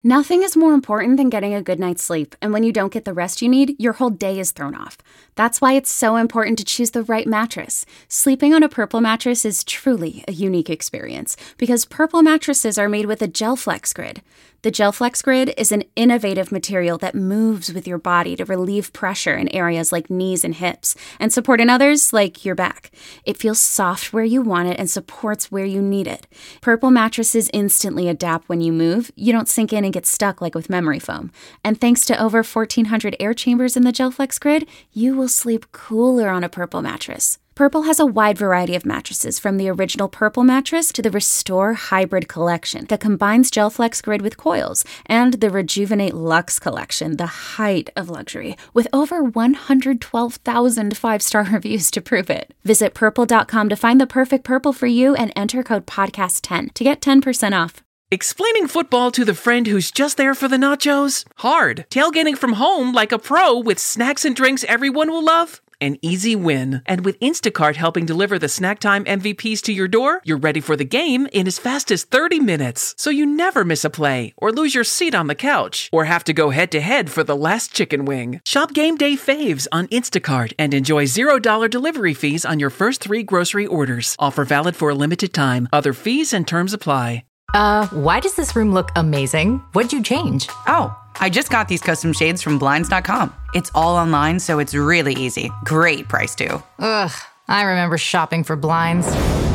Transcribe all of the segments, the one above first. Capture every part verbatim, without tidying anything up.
Nothing is more important than getting a good night's sleep, and when you don't get the rest you need, your whole day is thrown off. That's why it's so important to choose the right mattress. Sleeping on a Purple mattress is truly a unique experience, because Purple mattresses are made with a GelFlex Grid. The GelFlex Grid is an innovative material that moves with your body to relieve pressure in areas like knees and hips, and support in others like your back. It feels soft where you want it and supports where you need it. Purple mattresses instantly adapt when you move. You don't sink in and get stuck like with memory foam. And thanks to over fourteen hundred air chambers in the GelFlex Grid, you will sleep cooler on a Purple mattress. Purple has a wide variety of mattresses, from the original Purple mattress to the Restore Hybrid collection that combines GelFlex Grid with coils, and the Rejuvenate Luxe collection, the height of luxury, with over one hundred twelve thousand five-star reviews to prove it. Visit purple dot com to find the perfect Purple for you and enter code podcast ten to get ten percent off. Explaining football to the friend who's just there for the nachos? Hard. Tailgating from home like a pro with snacks and drinks everyone will love? An easy win. And with Instacart helping deliver the snack time M V Ps to your door, you're ready for the game in as fast as thirty minutes. So you never miss a play, or lose your seat on the couch, or have to go head-to-head for the last chicken wing. Shop Game Day Faves on Instacart and enjoy zero dollars delivery fees on your first three grocery orders. Offer valid for a limited time. Other fees and terms apply. Uh, why does this room look amazing? What'd you change? Oh, I just got these custom shades from Blinds dot com. It's all online, so it's really easy. Great price, too. Ugh, I remember shopping for blinds.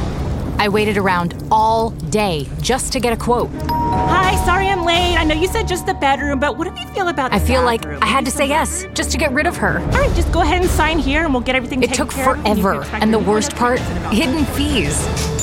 I waited around all day just to get a quote. Hi, sorry I'm late. I know you said just the bedroom, but what do you feel about the I feel bathroom? like I had to say yes, just to get rid of her. All right, just go ahead and sign here, and we'll get everything It taken took care of. forever, and the worst part, hidden fees.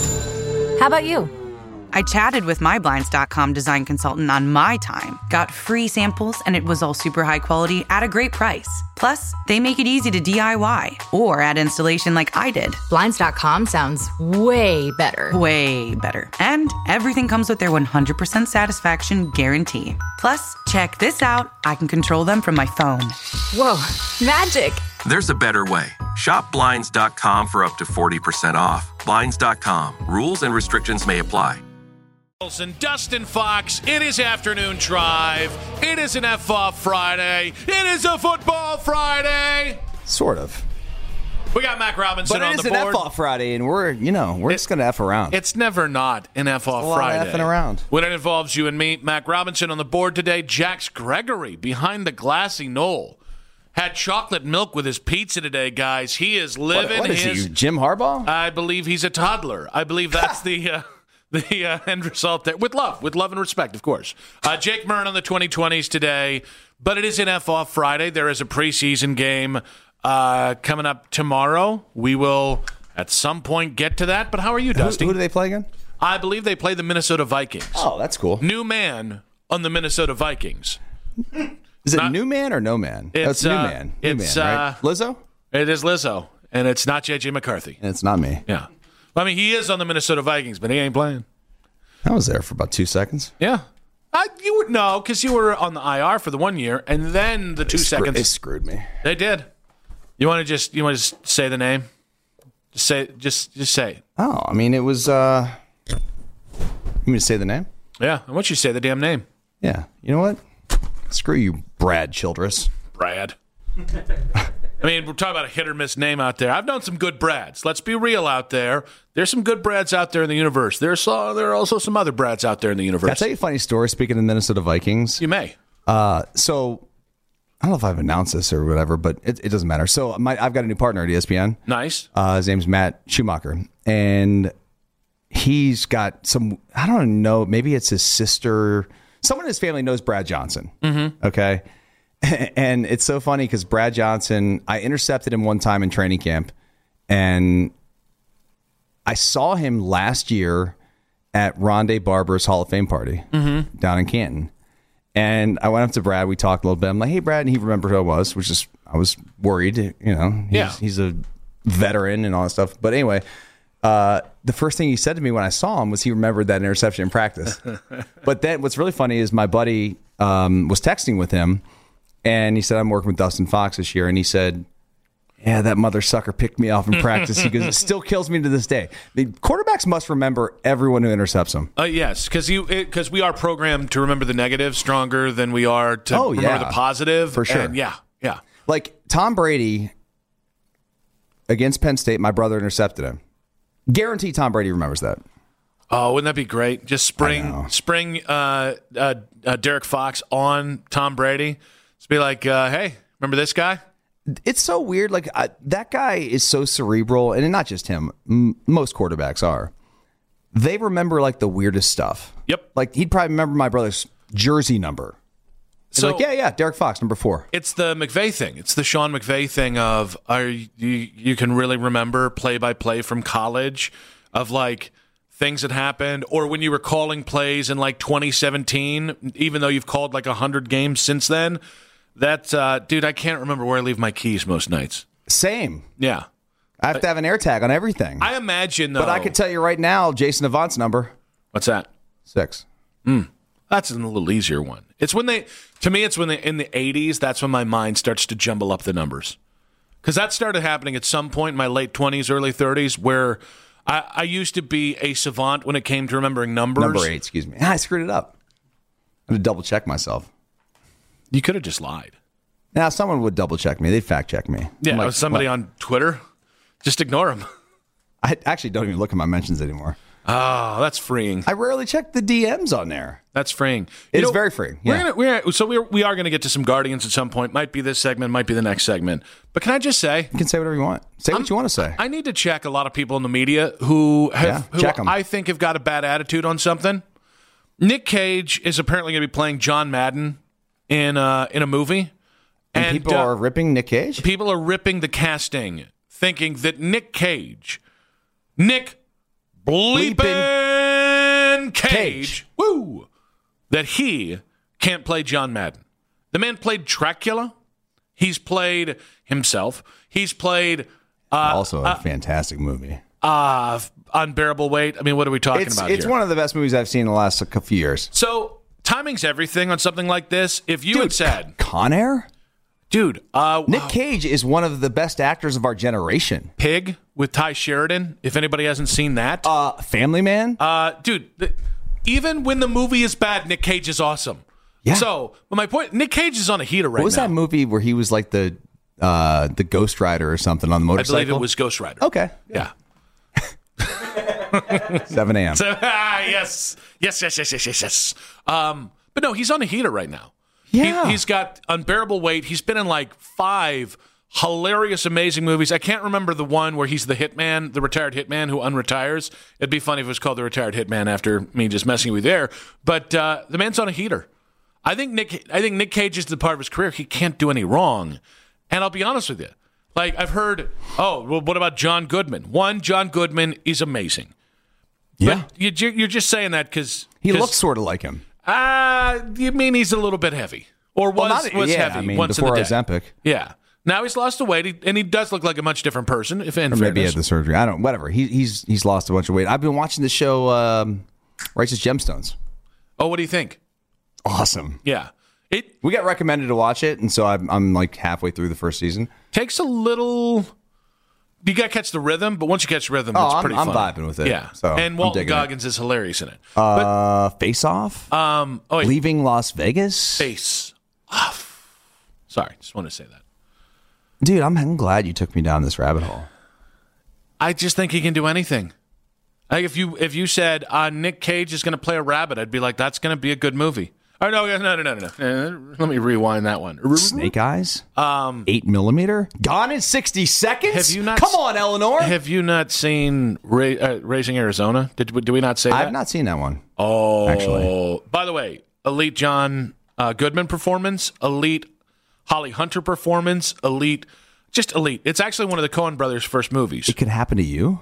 How about you? I chatted with my Blinds dot com design consultant on my time, got free samples, and it was all super high quality at a great price. Plus, they make it easy to D I Y or add installation like I did. Blinds dot com sounds way better. Way better. And everything comes with their one hundred percent satisfaction guarantee. Plus, check this out. I can control them from my phone. Whoa, magic. There's a better way. Shop Blinds dot com for up to forty percent off. Blinds dot com. Rules and restrictions may apply. And Dustin Fox, it is Afternoon Drive. It is an F-Off Friday. It is a Football Friday. Sort of. We got Mac Robinson but on it the is board. an F-Off Friday, and we're, you know, we're it, just going to F around. It's never not an F-Off a lot Friday. Of Fing around. When it involves you and me, Mac Robinson on the board today. Jax Gregory behind the glassy knoll. Had chocolate milk with his pizza today, guys. He is living what, what is his... he, Jim Harbaugh? I believe he's a toddler. I believe that's the... Uh, The uh, end result there. With love. With love and respect, of course. Uh, Jake Murn on the twenty twenties today. But it is an F-Off Friday. There is a preseason game uh, coming up tomorrow. We will, at some point, get to that. But how are you, Dusty? Who, who do they play again? I believe they play the Minnesota Vikings. Oh, that's cool. New man on the Minnesota Vikings. Is it Not, New Man or No Man? It's, oh, it's New uh, Man. New it's, Man, right? uh, Lizzo? It is Lizzo. And it's not J J McCarthy. And it's not me. Yeah. I mean, he is on the Minnesota Vikings, but he ain't playing. I was there for about two seconds. Yeah. I, you were no, because you were on the I R for the one year, and then the two they screw, seconds. They screwed me. They did. You want to just you want to just say the name? Just say just just say it. Oh, I mean, it was. uh You want me to say the name? Yeah, I want you to say the damn name. Yeah. You know what? Screw you, Brad Childress. Brad. I mean, we're talking about a hit or miss name out there. I've known some good Brads. Let's be real out there. There's some good Brads out there in the universe. There's uh, there are also some other Brads out there in the universe. Can I tell you a funny story? Speaking of the Minnesota Vikings, you may. Uh, so I don't know if I've announced this or whatever, but it, it doesn't matter. So my, I've got a new partner at E S P N. Nice. Uh, his name's Matt Schumacher, and he's got some. I don't know. Maybe it's his sister. Someone in his family knows Brad Johnson. Mm-hmm. Okay. And it's so funny because Brad Johnson, I intercepted him one time in training camp, and I saw him last year at Rondé Barber's Hall of Fame party mm-hmm. down in Canton. And I went up to Brad. We talked a little bit. I'm like, hey, Brad. And he remembered who I was, which is, I was worried. You know, he's, yeah. he's a veteran and all that stuff. But anyway, uh, the first thing he said to me when I saw him was he remembered that interception in practice. But then what's really funny is my buddy um, was texting with him. And he said, I'm working with Dustin Fox this year. And he said, Yeah, that mother sucker picked me off in practice because it still kills me to this day. The quarterbacks must remember everyone who intercepts them. Uh, yes, because you because we are programmed to remember the negative stronger than we are to Oh, remember yeah. the positive. For sure. And yeah, yeah. Like Tom Brady against Penn State, my brother intercepted him. Guarantee Tom Brady remembers that. Oh, wouldn't that be great? Just spring spring uh, uh, uh, Derek Fox on Tom Brady. Just be like, uh, hey, remember this guy? It's so weird. Like I, that guy is so cerebral, and not just him. M- most quarterbacks are. They remember like the weirdest stuff. Yep. Like he'd probably remember my brother's jersey number. He's So- like, yeah, yeah, Derek Fox, number four. It's the McVay thing. It's the Sean McVay thing of are you you can really remember play by play from college of like things that happened, or when you were calling plays in like twenty seventeen, even though you've called like one hundred games since then. That, uh, dude, I can't remember where I leave my keys most nights. Same. Yeah. I have to have an air tag on everything. I imagine, though. but I could tell you right now, Jason Avant's number. What's that? Six. That's a little easier one. It's when they, to me, it's when they, in the eighties, that's when my mind starts to jumble up the numbers. Because that started happening at some point in my late twenties, early thirties, where I, I used to be a savant when it came to remembering numbers. Number eight, excuse me. I screwed it up. I had to double check myself. You could have just lied. Now, someone would double check me. They'd fact check me. Yeah, I'm it like, was somebody what? on Twitter. Just ignore them. I actually don't even look at my mentions anymore. Oh, that's freeing. I rarely check the D Ms on there. That's freeing. It You is know, very freeing. We're Yeah. gonna, we're, so we're, we are going to get to some Guardians at some point. Might be this segment, might be the next segment. But can I just say, You can say whatever you want. Say what you want to say. I need to check a lot of people in the media who have Yeah, who check 'em. I think have got a bad attitude on something. Nick Cage is apparently going to be playing John Madden in uh, in a movie, and people uh, are ripping Nick Cage? people are ripping the casting, thinking that Nick Cage, Nick bleeping Cage, Cage. woo, that he can't play John Madden. The man played Dracula. He's played himself. He's played uh, also a fantastic movie. uh, Unbearable Weight. I mean, what are we talking It's, about it's here? one of the best movies I've seen in the last couple few years. So timing's everything on something like this. If you had said, Con Air? dude, uh, Nick wow, Cage is one of the best actors of our generation. Pig with Ty Sheridan, if anybody hasn't seen that. Uh, Family Man? Uh, dude, th- even when the movie is bad, Nick Cage is awesome. Yeah. So, but my point, Nick Cage is on a heater right what was now. that movie where he was like the uh, the Ghost Rider or something on the I motorcycle? believe it was Ghost Rider. Okay. Yeah. seven a.m. So, ah, yes. Yes, yes, yes, yes, yes, yes. Um, but no, he's on a heater right now. Yeah. He, he's got Unbearable Weight. He's been in like five hilarious, amazing movies. I can't remember the one where he's the hitman, the retired hitman who unretires. It'd be funny if it was called The Retired Hitman after me just messing with you there. But uh, the man's on a heater. I think Nick. I think Nick Cage is the part of his career he can't do any wrong. And I'll be honest with you. Like I've heard. Oh, well, what about John Goodman? One, John Goodman is amazing. Yeah. But you, you're just saying that because He looks sort of like him. Uh, you mean he's a little bit heavy, or was Well, not- was yeah, heavy I mean, once in before the day? Ozempic. Yeah. Now he's lost the weight, he, and he does look like a much different person. If in Or maybe he fairness. had the surgery. I don't. Whatever. He, he's he's lost a bunch of weight. I've been watching the show um, Righteous Gemstones. Oh, what do you think? Awesome. Yeah, it We got recommended to watch it, and so I'm I'm like halfway through the first season. takes a little. You got to catch the rhythm, but once you catch the rhythm, Oh, it's I'm- pretty I'm funny. vibing with it, Yeah, so and I'm Walton digging it. Goggins is hilarious in it. Uh, Face Off. But, um, oh, wait, Leaving Las Vegas. face off. Sorry, just want to say that. Dude, I'm, I'm glad you took me down this rabbit hole. I just think he can do anything. Like if you if you said uh, Nick Cage is going to play a rabbit, I'd be like, that's going to be a good movie. Oh no, no, no, no, no, no. Uh, let me rewind that one. Snake Eyes. Um, Eight millimeter. Gone in sixty seconds. Have you not? Come on, Eleanor. Have you not seen Ra- uh, Raising Arizona? Did did we not say that? I've not seen that one. Oh, actually. By the way, elite John uh, Goodman performance, elite Holly Hunter performance, elite, just elite. It's actually one of the Coen brothers' first movies. It could happen to you.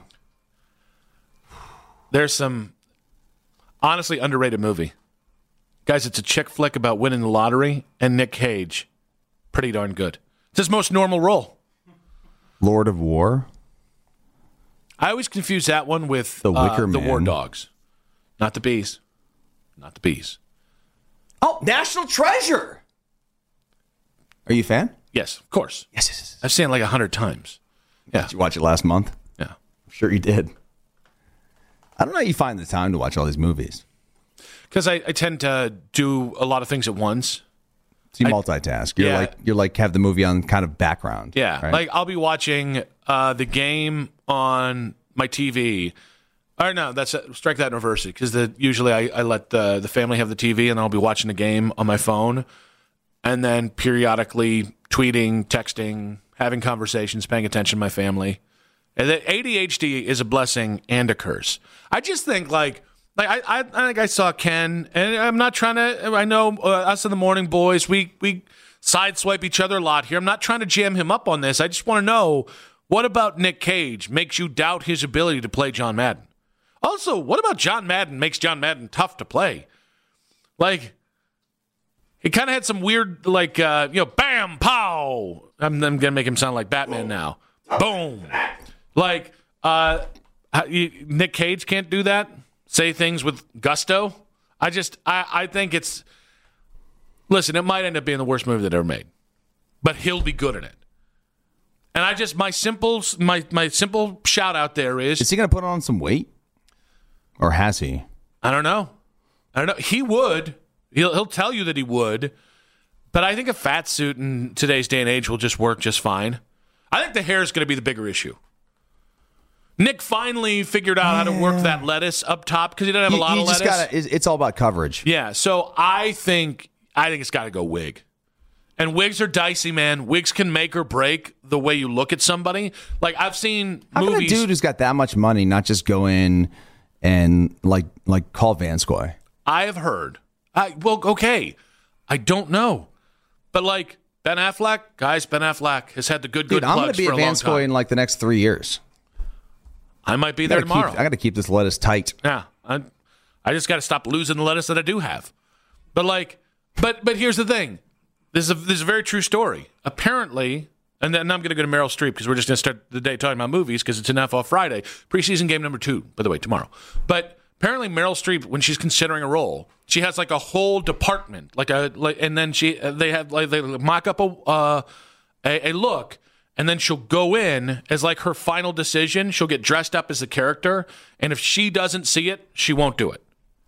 There's some honestly underrated movie. Guys, it's a chick flick about winning the lottery, and Nick Cage, pretty darn good. It's his most normal role. Lord of War. I always confuse that one with The uh, Wicker the War Man. Dogs. Not the bees. Not the bees. Oh, National Treasure. Are you a fan? Yes, of course. Yes, yes, yes. I've seen it like a hundred times. Yeah. Did you watch it last month? Yeah. I'm sure you did. I don't know how you find the time to watch all these movies. Because I, I tend to do a lot of things at once. So you I- multitask. You're yeah. like you're like have the movie on kind of background. Yeah, right? like I'll be watching uh, the game on my T V. Or no, that's strike that in reverse because the usually I, I let the the family have the T V and I'll be watching the game on my phone, and then periodically tweeting, texting, having conversations, paying attention to my family. And that A D H D is a blessing and a curse. I just think like. Like I, I, I think I saw Ken, and I'm not trying to. I know uh, us in the morning boys, we we sideswipe each other a lot here. I'm not trying to jam him up on this. I just want to know what about Nick Cage makes you doubt his ability to play John Madden. Also, what about John Madden makes John Madden tough to play? Like he kind of had some weird, like uh, you know, bam, pow. I'm, I'm gonna make him sound like Batman now. Boom. Like uh, you, Nick Cage can't do that. Say things with gusto. I just, I, I think it's, listen, it might end up being the worst movie that ever made, but he'll be good in it. And I just, my simple, my, my simple shout out there is, Is he going to put on some weight? Or has he? I don't know. I don't know. He would. He'll, he'll tell you that he would, but I think a fat suit in today's day and age will just work just fine. I think the hair is going to be the bigger issue. Nick finally figured out how to work that lettuce up top because he doesn't have You- a lot you of just lettuce. gotta- it's, it's all about coverage. Yeah, so I think I think it's got to go wig. And wigs are dicey, man. Wigs can make or break the way you look at somebody. Like I've seen How movies. can a dude who's got that much money not just go in and like like call Vanscoy? I have heard. I well, okay. I don't know, but like Ben Affleck, guys, Ben Affleck has had the good good Dude, I'm going plugs to be for at a long Vanscoy time. in like the next three years. I might be I there gotta tomorrow. Keep, I got to keep this lettuce tight. Yeah, I, I just got to stop losing the lettuce that I do have. But like, but but here's the thing. This is a, this is a very true story. Apparently, and then I'm going to go to Meryl Streep because we're just going to start the day talking about movies because it's an F off Friday. Preseason game number two, by the way, tomorrow. But apparently, Meryl Streep, when she's considering a role, she has like a whole department, like a like, and then she they have like they mock up a uh, a, a look. And then she'll go in as like her final decision. She'll get dressed up as the character. And if she doesn't see it, she won't do it.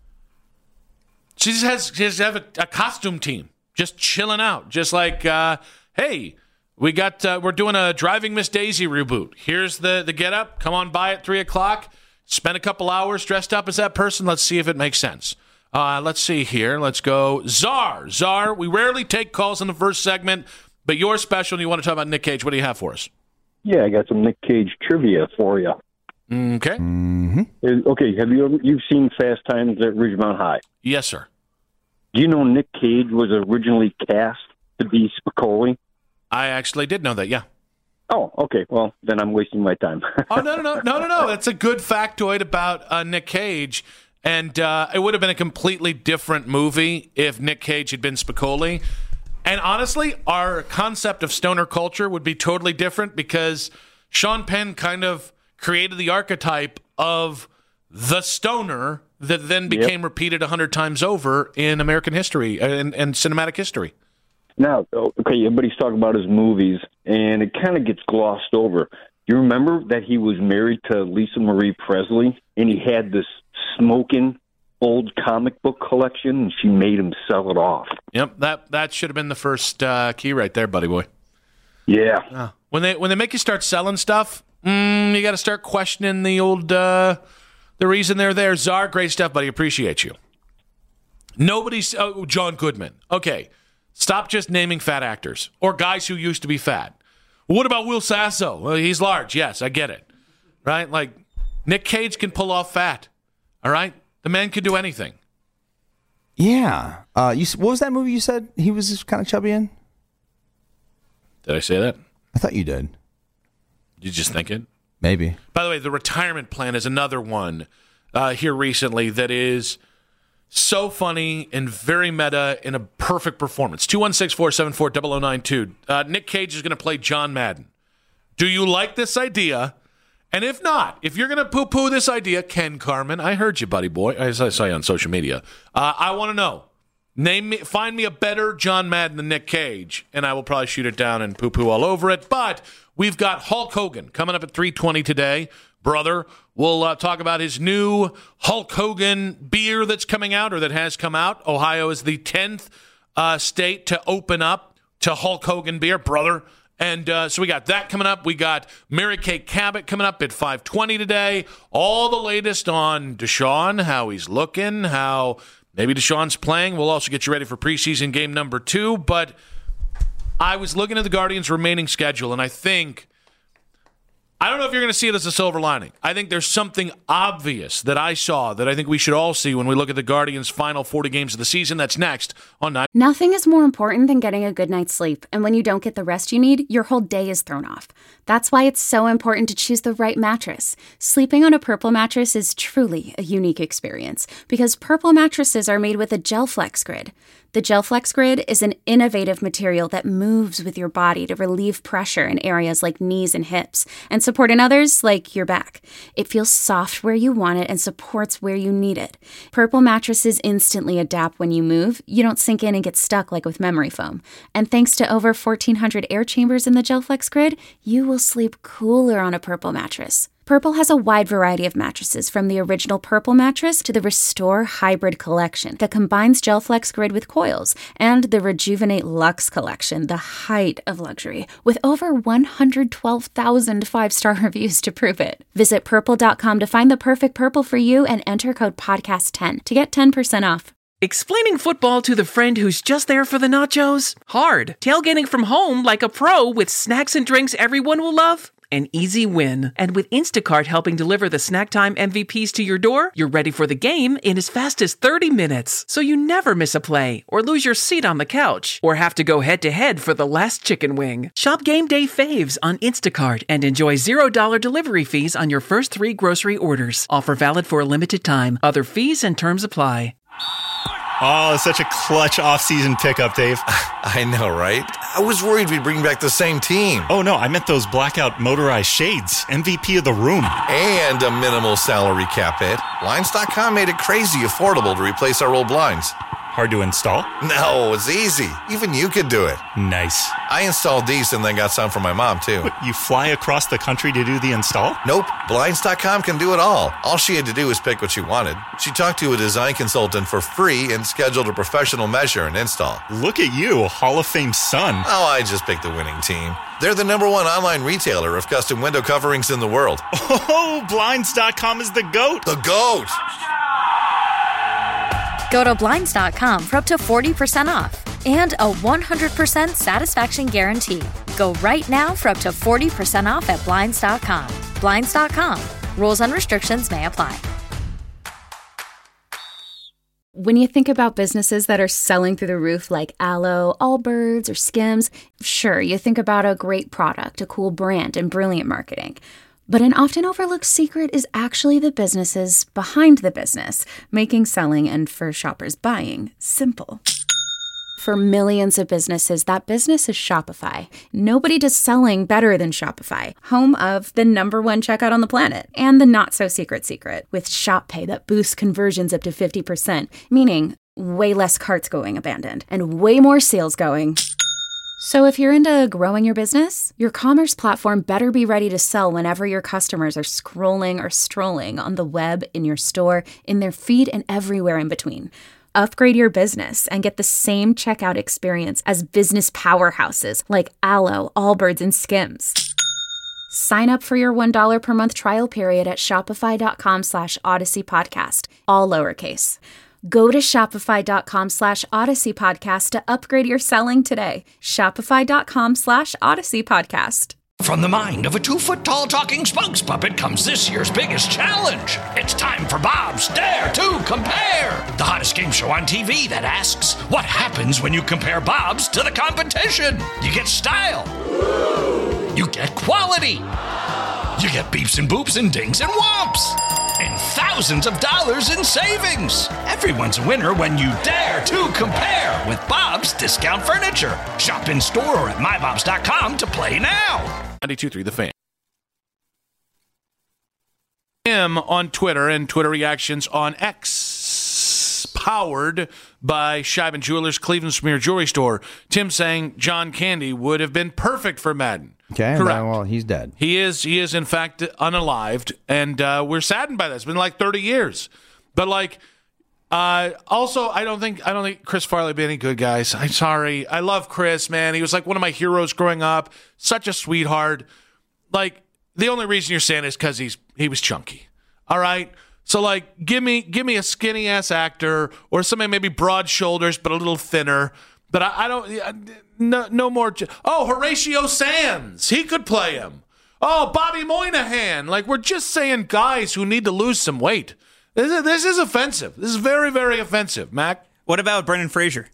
She just has, she has to have a, a costume team just chilling out. Just like, uh, hey, we got, uh, we're doing a Driving Miss Daisy reboot. Here's the, the get up. Come on by at three o'clock. Spend a couple hours dressed up as that person. Let's see if it makes sense. Uh, let's see here. Let's go. Czar. Czar. We rarely take calls in the first segment. But you're special and you want to talk about Nick Cage. What do you have for us? Yeah, I got some Nick Cage trivia for you. Okay. Mm-hmm. Okay, have you ever, you've seen Fast Times at Ridgemont High? Yes, sir. Do you know Nick Cage was originally cast to be Spicoli? I actually did know that, yeah. Oh, okay. Well, then I'm wasting my time. Oh, no, no, no, no, no, no. That's a good factoid about uh, Nick Cage. And uh, it would have been a completely different movie if Nick Cage had been Spicoli. And honestly, our concept of stoner culture would be totally different because Sean Penn kind of created the archetype of the stoner that then became yep. repeated a hundred times over in American history and, and cinematic history. Now, okay, everybody's talking about his movies, and it kind of gets glossed over. You remember that he was married to Lisa Marie Presley, and he had this smoking old comic book collection, and she made him sell it off. Yep, that that should have been the first uh, key right there, buddy boy. Yeah. Uh, when they when they make you start selling stuff, mm, you got to start questioning the old uh, the reason they're there. Czar, great stuff, buddy. Appreciate you. Nobody's oh, John Goodman. Okay, stop just naming fat actors or guys who used to be fat. What about Will Sasso? Well, he's large. Yes, I get it. Right? Like Nick Cage can pull off fat. All right. The man could do anything. Yeah. Uh, you, what was that movie you said he was kind of chubby in? Did I say that? I thought you did. Did you just think it? Maybe. By the way, The Retirement Plan is another one uh, here recently that is so funny and very meta in a perfect performance. two one six, four seven four, zero zero nine two. Uh, Nick Cage is going to play John Madden. Do you like this idea? And if not, if you're going to poo-poo this idea, Ken Carmen, I heard you, buddy boy. I saw you on social media. Uh, I want to know, Name me, find me a better John Madden than Nick Cage, and I will probably shoot it down and poo-poo all over it. But we've got Hulk Hogan coming up at three twenty today. Brother, we'll uh, talk about his new Hulk Hogan beer that's coming out, or that has come out. Ohio is the tenth uh, state to open up to Hulk Hogan beer, brother. And uh, so we got that coming up. We got Mary Kay Cabot coming up at five twenty today. All the latest on Deshaun, how he's looking, how maybe Deshaun's playing. We'll also get you ready for preseason game number two. But I was looking at the Guardians' remaining schedule, and I think, I don't know if you're going to see it as a silver lining. I think there's something obvious that I saw that I think we should all see when we look at the Guardians' final forty games of the season. That's next on nine. Nothing is more important than getting a good night's sleep, and when you don't get the rest you need, your whole day is thrown off. That's why it's so important to choose the right mattress. Sleeping on a Purple mattress is truly a unique experience, because Purple mattresses are made with a GelFlex Grid. The GelFlex Grid is an innovative material that moves with your body to relieve pressure in areas like knees and hips, and support in others like your back. It feels soft where you want it and supports where you need it. Purple mattresses instantly adapt when you move. You don't sink in and get stuck like with memory foam. And thanks to over fourteen hundred air chambers in the GelFlex Grid, you will sleep cooler on a Purple mattress. Purple has a wide variety of mattresses, from the original Purple mattress to the Restore Hybrid collection that combines GelFlex Grid with coils, and the Rejuvenate Luxe collection, the height of luxury, with over one hundred twelve thousand five-star reviews to prove it. Visit purple dot com to find the perfect Purple for you and enter code podcast ten to get ten percent off. Explaining football to the friend who's just there for the nachos? Hard. Tailgating from home like a pro with snacks and drinks everyone will love? An easy win. And with Instacart helping deliver the snack time M V Ps to your door, you're ready for the game in as fast as thirty minutes. So you never miss a play, or lose your seat on the couch, or have to go head-to-head for the last chicken wing. Shop Game Day Faves on Instacart and enjoy zero dollars delivery fees on your first three grocery orders. Offer valid for a limited time. Other fees and terms apply. Oh, it's such a clutch off-season pickup, Dave. I know, right? I was worried we'd bring back the same team. Oh, no, I meant those blackout motorized shades. M V P of the room. And a minimal salary cap hit. Blinds dot com made it crazy affordable to replace our old blinds. Hard to install? No, it's easy. Even you could do it. Nice. I installed these and then got some for my mom, too. What, you fly across the country to do the install? Nope. Blinds dot com can do it all. All she had to do was pick what she wanted. She talked to a design consultant for free and scheduled a professional measure and install. Look at you, Hall of Fame son. Oh, I just picked the winning team. They're the number one online retailer of custom window coverings in the world. Oh, Blinds dot com is the GOAT. The GOAT! Go to Blinds dot com for up to forty percent off and a one hundred percent satisfaction guarantee. Go right now for up to forty percent off at Blinds dot com. Blinds dot com. Rules and restrictions may apply. When you think about businesses that are selling through the roof like Aloe, Allbirds, or Skims, sure, you think about a great product, a cool brand, and brilliant marketing. But an often overlooked secret is actually the businesses behind the business, making selling and, for shoppers, buying simple. For millions of businesses, that business is Shopify. Nobody does selling better than Shopify, home of the number one checkout on the planet, and the not-so-secret secret, with Shop Pay that boosts conversions up to fifty percent, meaning way less carts going abandoned, and way more sales going. So if you're into growing your business, your commerce platform better be ready to sell whenever your customers are scrolling or strolling on the web, in your store, in their feed, and everywhere in between. Upgrade your business and get the same checkout experience as business powerhouses like Aloe, Allbirds, and Skims. Sign up for your one dollar per month trial period at shopify dot com slash odyssey podcast, all lowercase. Go to shopify dot com slash odyssey podcast to upgrade your selling today. shopify dot com slash odyssey podcast. From the mind of a two-foot-tall talking spokes puppet comes this year's biggest challenge. It's time for Bob's Dare to Compare, the hottest game show on T V that asks, what happens when you compare Bob's to the competition? You get style. You get quality. You get beeps and boops and dings and whomps. And thousands of dollars in savings. Everyone's a winner when you dare to compare with Bob's Discount Furniture. Shop in store or at my bobs dot com to play now. ninety-two point three The Fan. Him on Twitter and Twitter reactions on X. powered by Scheiben Jewelers, Cleveland's premier jewelry store. Tim saying John Candy would have been perfect for Madden. Okay, correct. Well, he's dead. He is. He is in fact unalived, and uh, we're saddened by that. It's been like thirty years, but like. Uh, also, I don't think I don't think Chris Farley would be any good, guys. I'm sorry. I love Chris, man. He was like one of my heroes growing up. Such a sweetheart. Like the only reason you're saying is because he's he was chunky. All right. So like, give me give me a skinny ass actor or somebody maybe broad shoulders but a little thinner. But I, I don't. No, no more. Oh, Horatio Sands. He could play him. Oh, Bobby Moynihan. Like we're just saying guys who need to lose some weight. This is, this is offensive. This is very, very offensive, Mac. What about Brendan Fraser?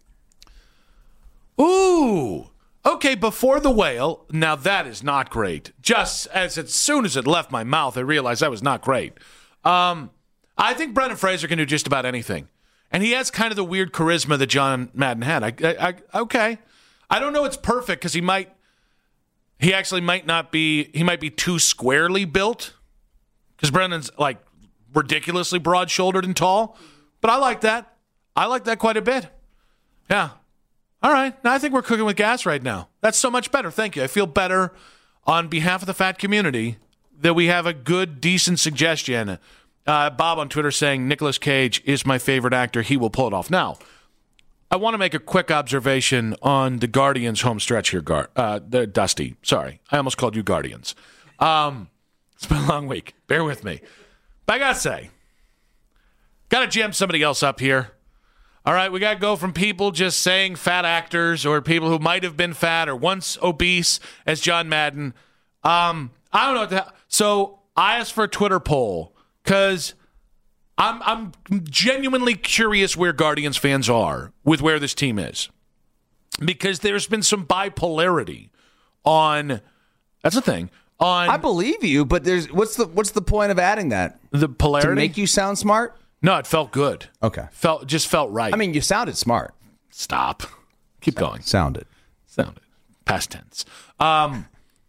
Ooh. Okay, Before the Whale. Now, that is not great. Just as, as soon as it left my mouth, I realized that was not great. Um, I think Brendan Fraser can do just about anything. And he has kind of the weird charisma that John Madden had. I, I, I okay. I don't know it's perfect because he might, he actually might not be, he might be too squarely built. Because Brendan's like, ridiculously broad-shouldered and tall, but I like that. I like that quite a bit. Yeah. All right. Now I think we're cooking with gas right now. That's so much better. Thank you. I feel better on behalf of the fat community that we have a good, decent suggestion. Uh, Bob on Twitter saying Nicolas Cage is my favorite actor. He will pull it off. Now, I want to make a quick observation on the Guardians home stretch here, Gar- uh, the Dusty. Sorry. I almost called you Guardians. Um, it's been a long week. Bear with me. But I got to say, got to jam somebody else up here. All right, we got to go from people just saying fat actors or people who might have been fat or once obese as John Madden. Um, I don't know what the hell. So I asked for a Twitter poll because I'm, I'm genuinely curious where Guardians fans are with where this team is. Because there's been some bipolarity on, that's the thing. On, I believe you, but there's what's the what's the point of adding that? The polarity to make you sound smart? No, it felt good. Okay, felt just felt right. I mean, you sounded smart. Stop. Keep going. Sounded. Sounded. Past tense. Um,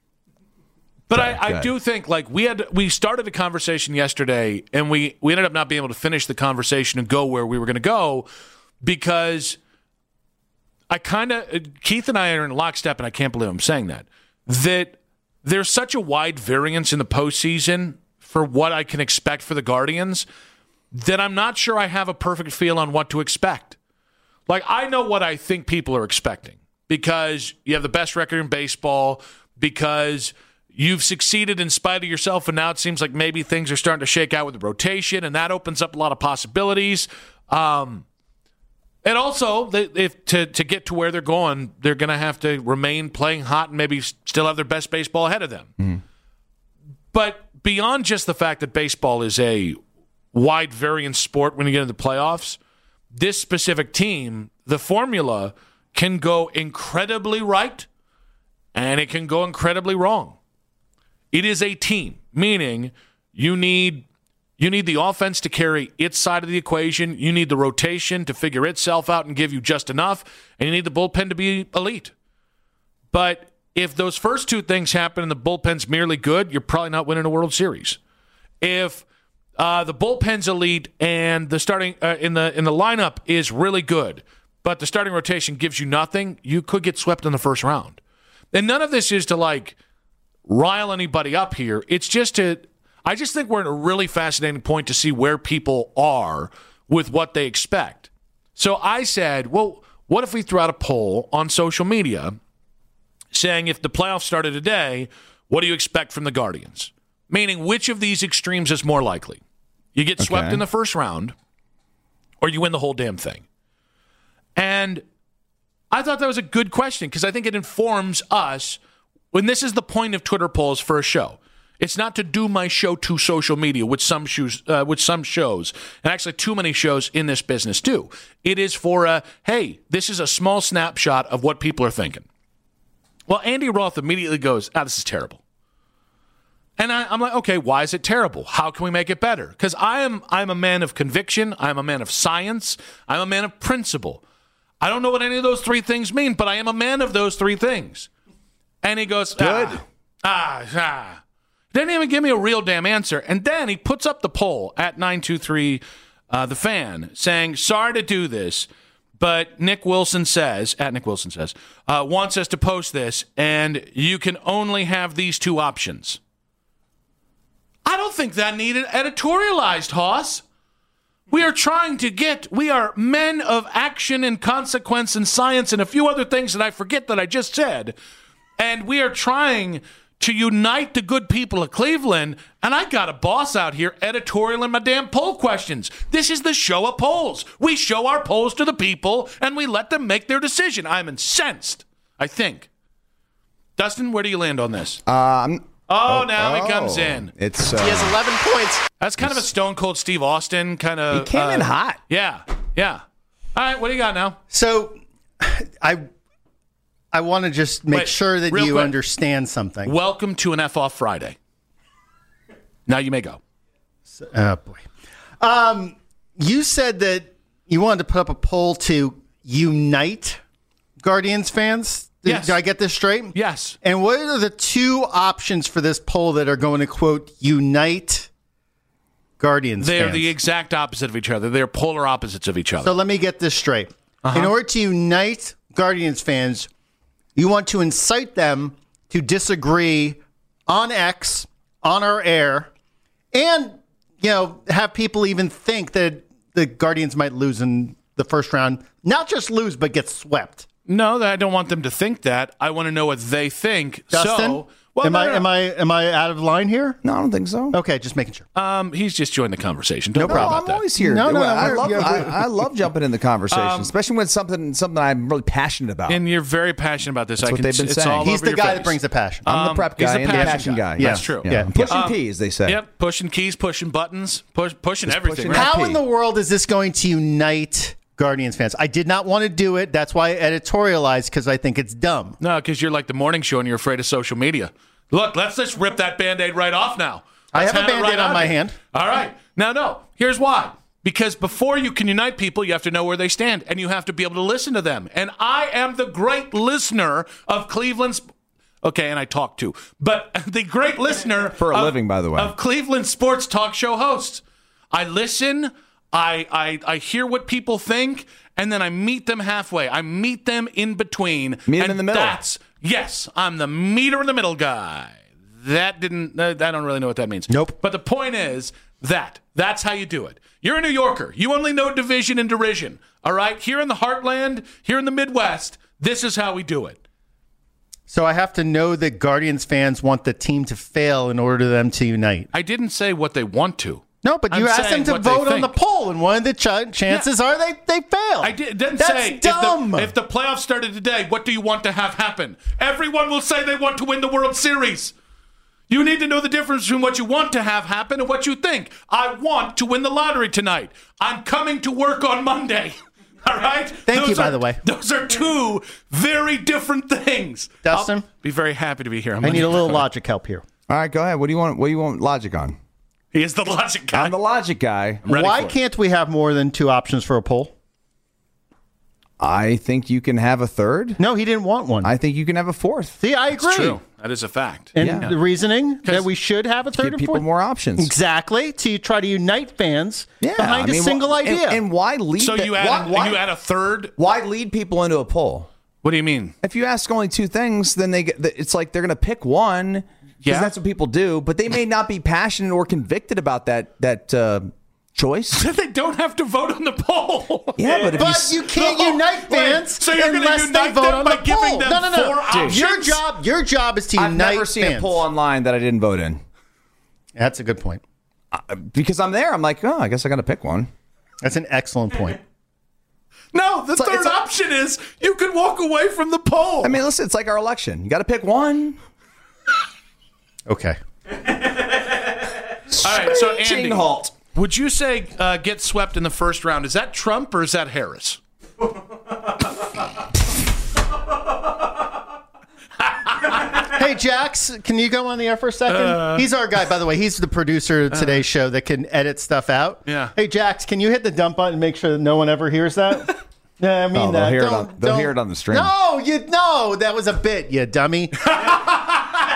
but I, I do think like we had we started a conversation yesterday, and we we ended up not being able to finish the conversation and go where we were going to go because I kind of Keith and I are in lockstep, and I can't believe I'm saying that that. There's such a wide variance in the postseason for what I can expect for the Guardians that I'm not sure I have a perfect feel on what to expect. Like, I know what I think people are expecting because you have the best record in baseball, because you've succeeded in spite of yourself, and now it seems like maybe things are starting to shake out with the rotation, and that opens up a lot of possibilities. Um, and also, they, if to, to get to where they're going, they're going to have to remain playing hot and maybe still have their best baseball ahead of them. Mm. But beyond just the fact that baseball is a wide variance sport when you get into the playoffs, this specific team, the formula can go incredibly right and it can go incredibly wrong. It is a team, meaning you need you need the offense to carry its side of the equation. You need the rotation to figure itself out and give you just enough. And you need the bullpen to be elite. But if those first two things happen and the bullpen's merely good, you're probably not winning a World Series. If uh, the bullpen's elite and the starting uh, in the in the lineup is really good, but the starting rotation gives you nothing, you could get swept in the first round. And none of this is to like rile anybody up here. It's just to I just think we're at a really fascinating point to see where people are with what they expect. So I said, well, what if we threw out a poll on social media saying if the playoffs started today, what do you expect from the Guardians? Meaning, which of these extremes is more likely? You get swept Okay. in the first round, or you win the whole damn thing. And I thought that was a good question because I think it informs us when this is the point of Twitter polls for a show. It's not to do my show to social media, which some shows, uh, which some shows, and actually too many shows in this business do. It is for a, hey, this is a small snapshot of what people are thinking. Well, Andy Roth immediately goes, ah, this is terrible. And I, I'm like, okay, why is it terrible? How can we make it better? Because I am I'm a man of conviction. I'm a man of science. I'm a man of principle. I don't know what any of those three things mean, but I am a man of those three things. And he goes, Good. ah, ah, ah. Didn't even give me a real damn answer. And then he puts up the poll at nine two three uh, the fan, saying, sorry to do this, but Nick Wilson says, at Nick Wilson says, uh, wants us to post this, and you can only have these two options. I don't think that needed editorialized, Hoss. We are trying to get, we are men of action and consequence and science and a few other things that I forget that I just said. And we are trying to unite the good people of Cleveland. And I got a boss out here editorialing my damn poll questions. This is the show of polls. We show our polls to the people and we let them make their decision. I'm incensed, I think. Dustin, where do you land on this? Um. Oh, oh now oh. he comes in. It's uh, he has eleven points. That's kind of a Stone Cold Steve Austin kind of. He came uh, in hot. Yeah, yeah. All right, what do you got now? So, I I want to just make Wait, sure that real you quick. understand something. Welcome to an F Off Friday. Now you may go. Oh boy. Um, you said that you wanted to put up a poll to unite Guardians fans. Did, Yes. did I get this straight? Yes. And what are the two options for this poll that are going to, quote, unite Guardians They're fans? the exact opposite of each other. They're polar opposites of each other. So let me get this straight. Uh-huh. In order to unite Guardians fans, you want to incite them to disagree on X, on our air, and, you know, have people even think that the Guardians might lose in the first round. Not just lose, but get swept. No, I don't want them to think that. I want to know what they think. Dustin, So, well, am no, I no, no. am I am I out of line here? No, I don't think so. Okay, just making sure. Um, he's just joined the conversation. Don't No worry problem. about I'm that. always here. No, no, I we're- love, yeah, I, we're- I love jumping in the conversation, Um, especially when it's something something I'm really passionate about. And you're very passionate about this. That's I what can, they've been it's saying. all He's over the your guy face. that brings the passion. I'm the Um, prep he's guy the and the passion passion guy. guy. Yeah. That's true. Yeah. Yeah. Pushing Um, P's, they say. Yep, pushing keys, pushing buttons, push, pushing Just everything. pushing right? How P. in the world is this going to unite Guardians fans? I did not want to do it. That's why I editorialized, because I think it's dumb. No, because you're like the morning show and you're afraid of social media. Look, let's just rip that Band-Aid right off now. I Let's have a it Band-Aid right on my here. hand. All right. Now, no. Here's why. Because before you can unite people, you have to know where they stand, and you have to be able to listen to them. And I am the great listener of Cleveland's. Okay, and I talk too. But the great listener. For a of, living, by the way. Of Cleveland sports talk show hosts. I listen, I, I, I hear what people think, and then I meet them halfway. I meet them in between. Meet them and in the middle. That's, yes, I'm the meter in the middle guy. That didn't, I don't really know what that means. Nope. But the point is that that's how you do it. You're a New Yorker. You only know division and derision. All right? Here in the heartland, here in the Midwest, this is how we do it. So I have to know that Guardians fans want the team to fail in order for them to unite. I didn't say what they want to. No, but you I'm asked them saying to what they vote on the think. poll, and one of the ch- chances are they, they fail. I did, didn't That's say dumb. If, the, if the playoffs started today, what do you want to have happen? Everyone will say they want to win the World Series. You need to know the difference between what you want to have happen and what you think. I want to win the lottery tonight. I'm coming to work on Monday. All right? Thank Those you, by are- the way. Those are two very different things. Dustin? I'll be very happy to be here on I Monday. need a little logic help here. All right, go ahead. What do you want? What do you want logic on? He is the logic guy. I'm the logic guy. I'm ready Why for it. can't we have more than two options for a poll? I think you can have a third. No, he didn't want one. I think you can have a fourth. See, I It's agree. true. That is a fact. And Yeah. the reasoning that we should have a third Give and people fourth? more options. Exactly, to try to unite fans Yeah, behind I mean, a single wh- idea. And, and why lead? So the- you add, why, why, you add a third? why lead people into a poll? What do you mean? If you ask only two things, then they get. It's like they're going to pick one. Because Yeah. that's what people do. But they may not be passionate or convicted about that that uh, choice. They don't have to vote on the poll. Yeah, but if you but s- you, can't No, unite wait, fans so you're gonna unless they unite vote them on by the giving poll. them no, no, no. four options? Your job, your job is to I've unite never seen fans. a poll online that I didn't vote in. That's a good point. Because I'm there. I'm like, oh, I guess I got to pick one. That's an excellent point. No, the like- third it's like- option is you could walk away from the poll. I mean, listen, it's like our election. You got to pick one. Okay. All right, so Andy, Screeching halt. would you say uh, get swept in the first round? Is that Trump or is that Harris? Hey, Jax, can you go on the air for a second? Uh, He's our guy, by the way. He's the producer of today's show that can edit stuff out. Yeah. Hey, Jax, can you hit the dump button and make sure that no one ever hears that? Yeah, I mean Oh, they'll that. hear it Don't- on- they'll don't- hear it on the stream. No, you no, that was a bit, you dummy. All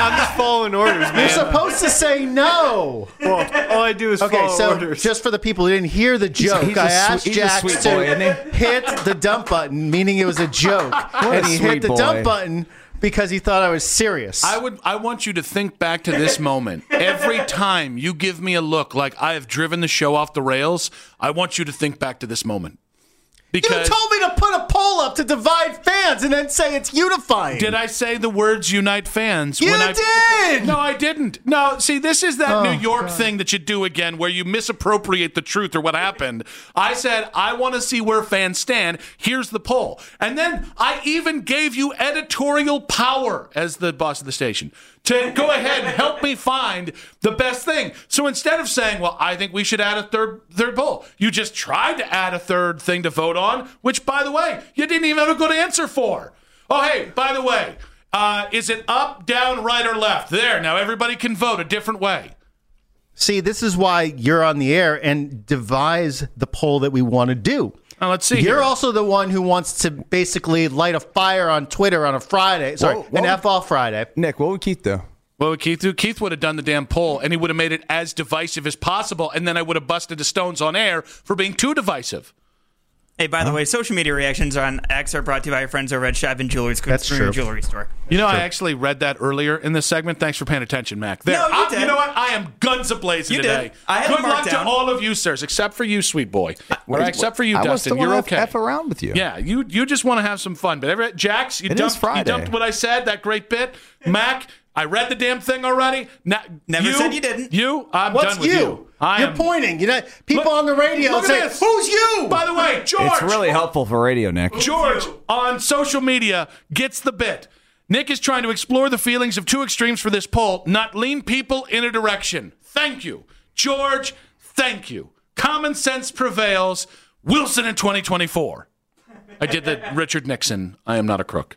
I'm just following orders, man. You're supposed to say no. Well, all I do is Okay, follow so orders. just for the people who didn't hear the joke, he's a I swe- asked he's a Jax sweet to boy, isn't hit the dump button, meaning it was a joke, a and he hit sweet the boy. dump button because he thought I was serious. I would. I want you to think back to this moment. Every time you give me a look like I have driven the show off the rails, I want you to think back to this moment. Because you told me to put a poll up to divide fans and then say it's unifying. Did I say the words unite fans? You when I, did! No, I didn't. No, see, this is that Oh, New York God. thing that you do again where you misappropriate the truth or what happened. I said, I want to see where fans stand. Here's the poll. And then I even gave you editorial power as the boss of the station to go ahead and help me find the best thing. So instead of saying, well, I think we should add a third third poll, you just tried to add a third thing to vote on, which, by the way, you didn't even have a good answer for. Oh, hey, by the way, uh, is it up, down, right, or left? There, now everybody can vote a different way. See, this is why you're on the air and devise the poll that we want to do. Now, let's see. You're here. also the one who wants to basically light a fire on Twitter on a Friday. Sorry, Whoa, whoa. an F off Friday. Nick, what would Keith do? What would Keith do? Keith would have done the damn poll, and he would have made it as divisive as possible, and then I would have busted his stones on air for being too divisive. Hey, by the way, social media reactions on X are brought to you by your friends over at Chapin Jewelry's That's Consumer true. Jewelry Store. You know, I actually read that earlier in this segment. Thanks for paying attention, Mac. There, No, you I- did. you know what? I am guns ablazing You did. today. I had Good it marked luck down. to all of you, sirs, except for you, sweet boy. All right, except for you, I was Dustin. still You're wanna okay. F around with you. Yeah, you you just want to have some fun. But every, Jax, you It is dumped, you Friday. dumped what I said, that great bit. Mac, I read the damn thing already. Now, Never said you didn't. You, I'm What's done with you? you. I You're am, pointing. You know, people Look- on the radio look at say, this. "Who's you?" By the way, George. It's really helpful for radio, Nick. George on social media gets the bit. Nick is trying to explore the feelings of two extremes for this poll, not lean people in a direction. Thank you. George, thank you. Common sense prevails. Wilson in twenty twenty-four. I did the Richard Nixon. I am not a crook.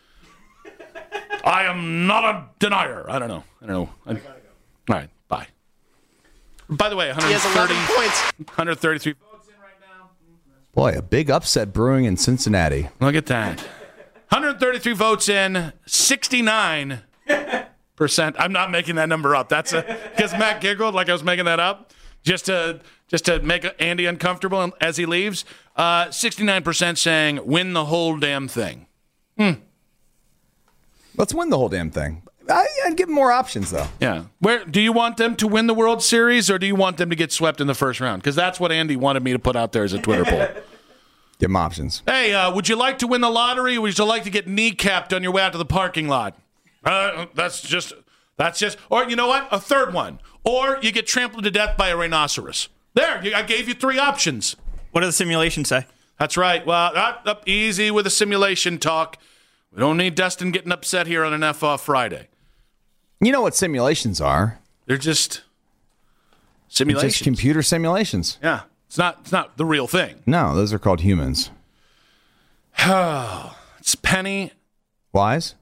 I am not a denier. I don't know. I don't know. I, all right, bye. By the way, one hundred thirty, He has eleven points. one hundred thirty-three votes in right now. Boy, a big upset brewing in Cincinnati. Look at that. one hundred thirty-three votes in, sixty-nine percent. I'm not making that number up. That's a because Matt giggled like I was making that up just to just to make Andy uncomfortable as he leaves. Uh, sixty-nine percent saying win the whole damn thing. Hmm. Let's win the whole damn thing. I, I'd give them more options, though. Yeah. Where do you want them to win the World Series or do you want them to get swept in the first round? Because that's what Andy wanted me to put out there as a Twitter poll. Give them options. Hey, uh, would you like to win the lottery or would you like to get kneecapped on your way out to the parking lot? Uh, that's just, that's just, or you know what? A third one. Or you get trampled to death by a rhinoceros. There, you, I gave you three options. What does the simulation say? That's right. Well, up, up easy with the simulation talk. We don't need Dustin getting upset here on an F off Friday. You know what simulations are? They're just They're simulations. just computer simulations. Yeah, it's not. It's not the real thing. No, those are called humans. It's Penny. Wise?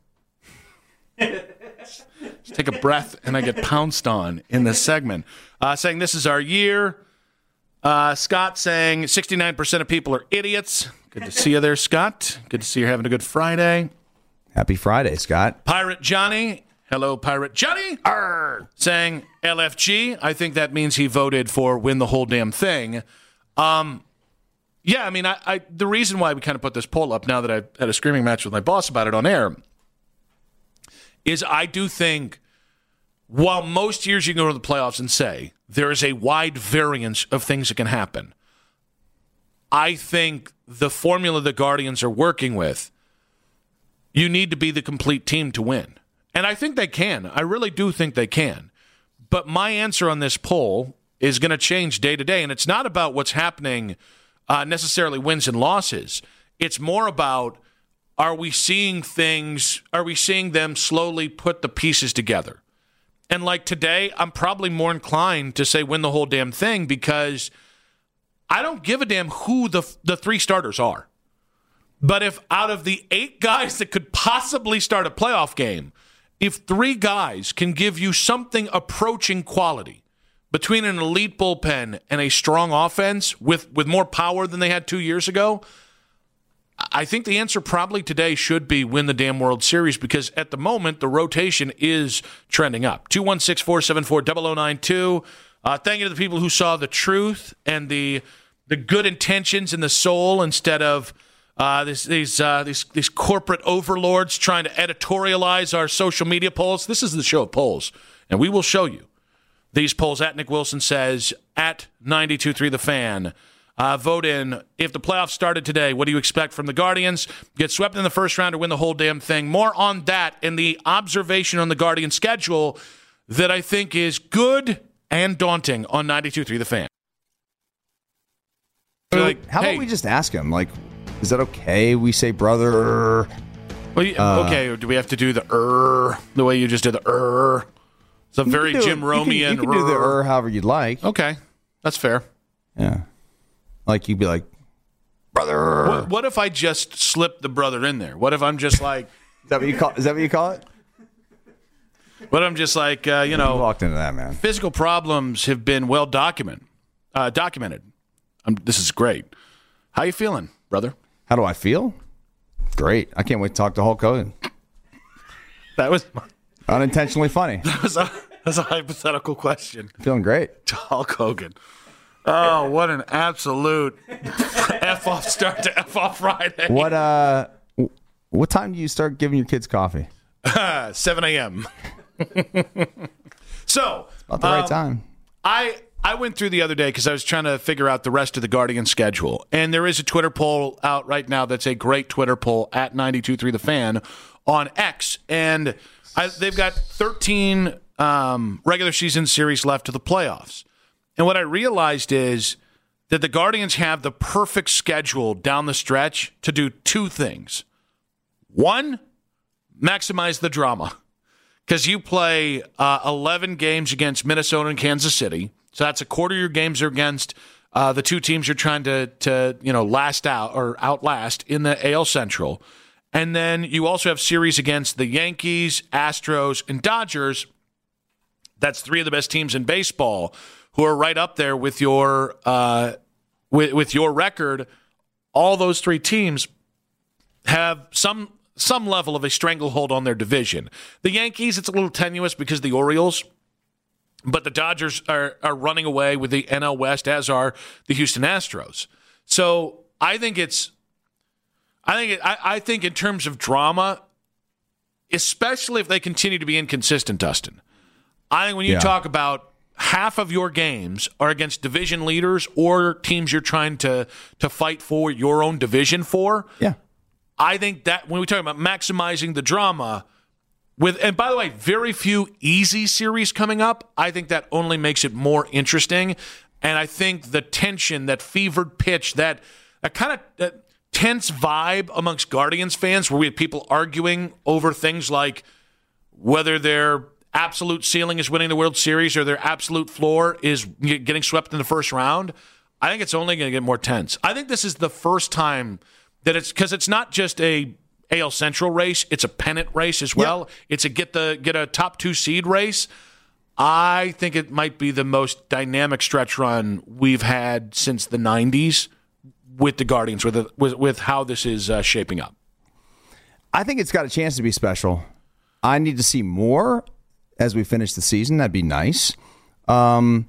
Just take a breath, and I get pounced on in this segment. Uh, saying this is our year. Uh, Scott saying sixty-nine percent of people are idiots. Good to see you there, Scott. Good to see you're having a good Friday. Happy Friday, Scott. Pirate Johnny. Hello, Pirate Johnny. Arr, saying L F G. I think that means he voted for win the whole damn thing. Um, yeah, I mean, I, I the reason why we kind of put this poll up now that I've had a screaming match with my boss about it on air is I do think while most years you can go to the playoffs and say there is a wide variance of things that can happen, I think the formula the Guardians are working with, you need to be the complete team to win. And I think they can. I really do think they can. But my answer on this poll is going to change day to day. And it's not about what's happening uh, necessarily wins and losses. It's more about are we seeing things, are we seeing them slowly put the pieces together? And like today, I'm probably more inclined to say win the whole damn thing because I don't give a damn who the the three starters are. But if out of the eight guys that could possibly start a playoff game, if three guys can give you something approaching quality between an elite bullpen and a strong offense with, with more power than they had two years ago, I think the answer probably today should be win the damn World Series because at the moment the rotation is trending up. two one six, four seven four, zero zero nine two. Uh, thank you to the people who saw the truth and the the good intentions in the soul instead of uh, this, these uh, these these corporate overlords trying to editorialize our social media polls. This is the show of polls, and we will show you these polls at Nick Wilson Says, at ninety-two point three The Fan. Uh, vote in. If the playoffs started today, what do you expect from the Guardians? Get swept in the first round or win the whole damn thing? More on that and the observation on the Guardians schedule that I think is good and daunting on ninety-two point three The Fan. Like, how hey, about we just ask him, like, is that okay? We say brother. Well, uh, okay, or do we have to do the er the way you just did the er? It's a very Jim Romian. You can, you can do the er however you'd like. Okay, that's fair. Yeah. Like, you'd be like, brother. What, what if I just slip the brother in there? What if I'm just like... is, that what you call, is that what you call it? What if I'm just like, uh, you know... You walked into that, man. Physical problems have been well documented. Uh, documented. Um, this is great. How you feeling, brother? How do I feel? Great. I can't wait to talk to Hulk Hogan. That was... unintentionally funny. That was a, that was a hypothetical question. Feeling great. To Hulk Hogan. Oh, what an absolute F off start to F off Friday. What uh what time do you start giving your kids coffee? Uh, seven a.m. So about the um, right time. I I went through the other day because I was trying to figure out the rest of the Guardian schedule. And there is a Twitter poll out right now that's a great Twitter poll at ninety-two point three The Fan on X. And I, they've got thirteen um, regular season series left to the playoffs. And what I realized is that the Guardians have the perfect schedule down the stretch to do two things. One, maximize the drama. Because you play uh, eleven games against Minnesota and Kansas City. So that's a quarter of your games are against uh, the two teams you're trying to, to you know, last out or outlast in the A L Central. And then you also have series against the Yankees, Astros, and Dodgers. That's three of the best teams in baseball, who are right up there with your uh, with, with your record. All those three teams have some some level of a stranglehold on their division. The Yankees, it's a little tenuous because of the Orioles, but the Dodgers are, are running away with the N L West, as are the Houston Astros. So I think it's, I think it, I, I think in terms of drama, especially if they continue to be inconsistent, Dustin, I think when you yeah. talk about half of your games are against division leaders or teams you're trying to to fight for your own division for. Yeah. I think that when we talk about maximizing the drama with, and by the way, very few easy series coming up, I think that only makes it more interesting. And I think the tension, that fevered pitch, that, that kind of that tense vibe amongst Guardians fans where we have people arguing over things like whether they're absolute ceiling is winning the World Series or their absolute floor is getting swept in the first round, I think it's only going to get more tense. I think this is the first time that it's, because it's not just a A L Central race, it's a pennant race as well. Yep. It's a get the get a top two seed race. I think it might be the most dynamic stretch run we've had since the nineties with the Guardians, with the, with, with how this is uh, shaping up. I think it's got a chance to be special. I need to see more as we finish the season. That'd be nice. Um,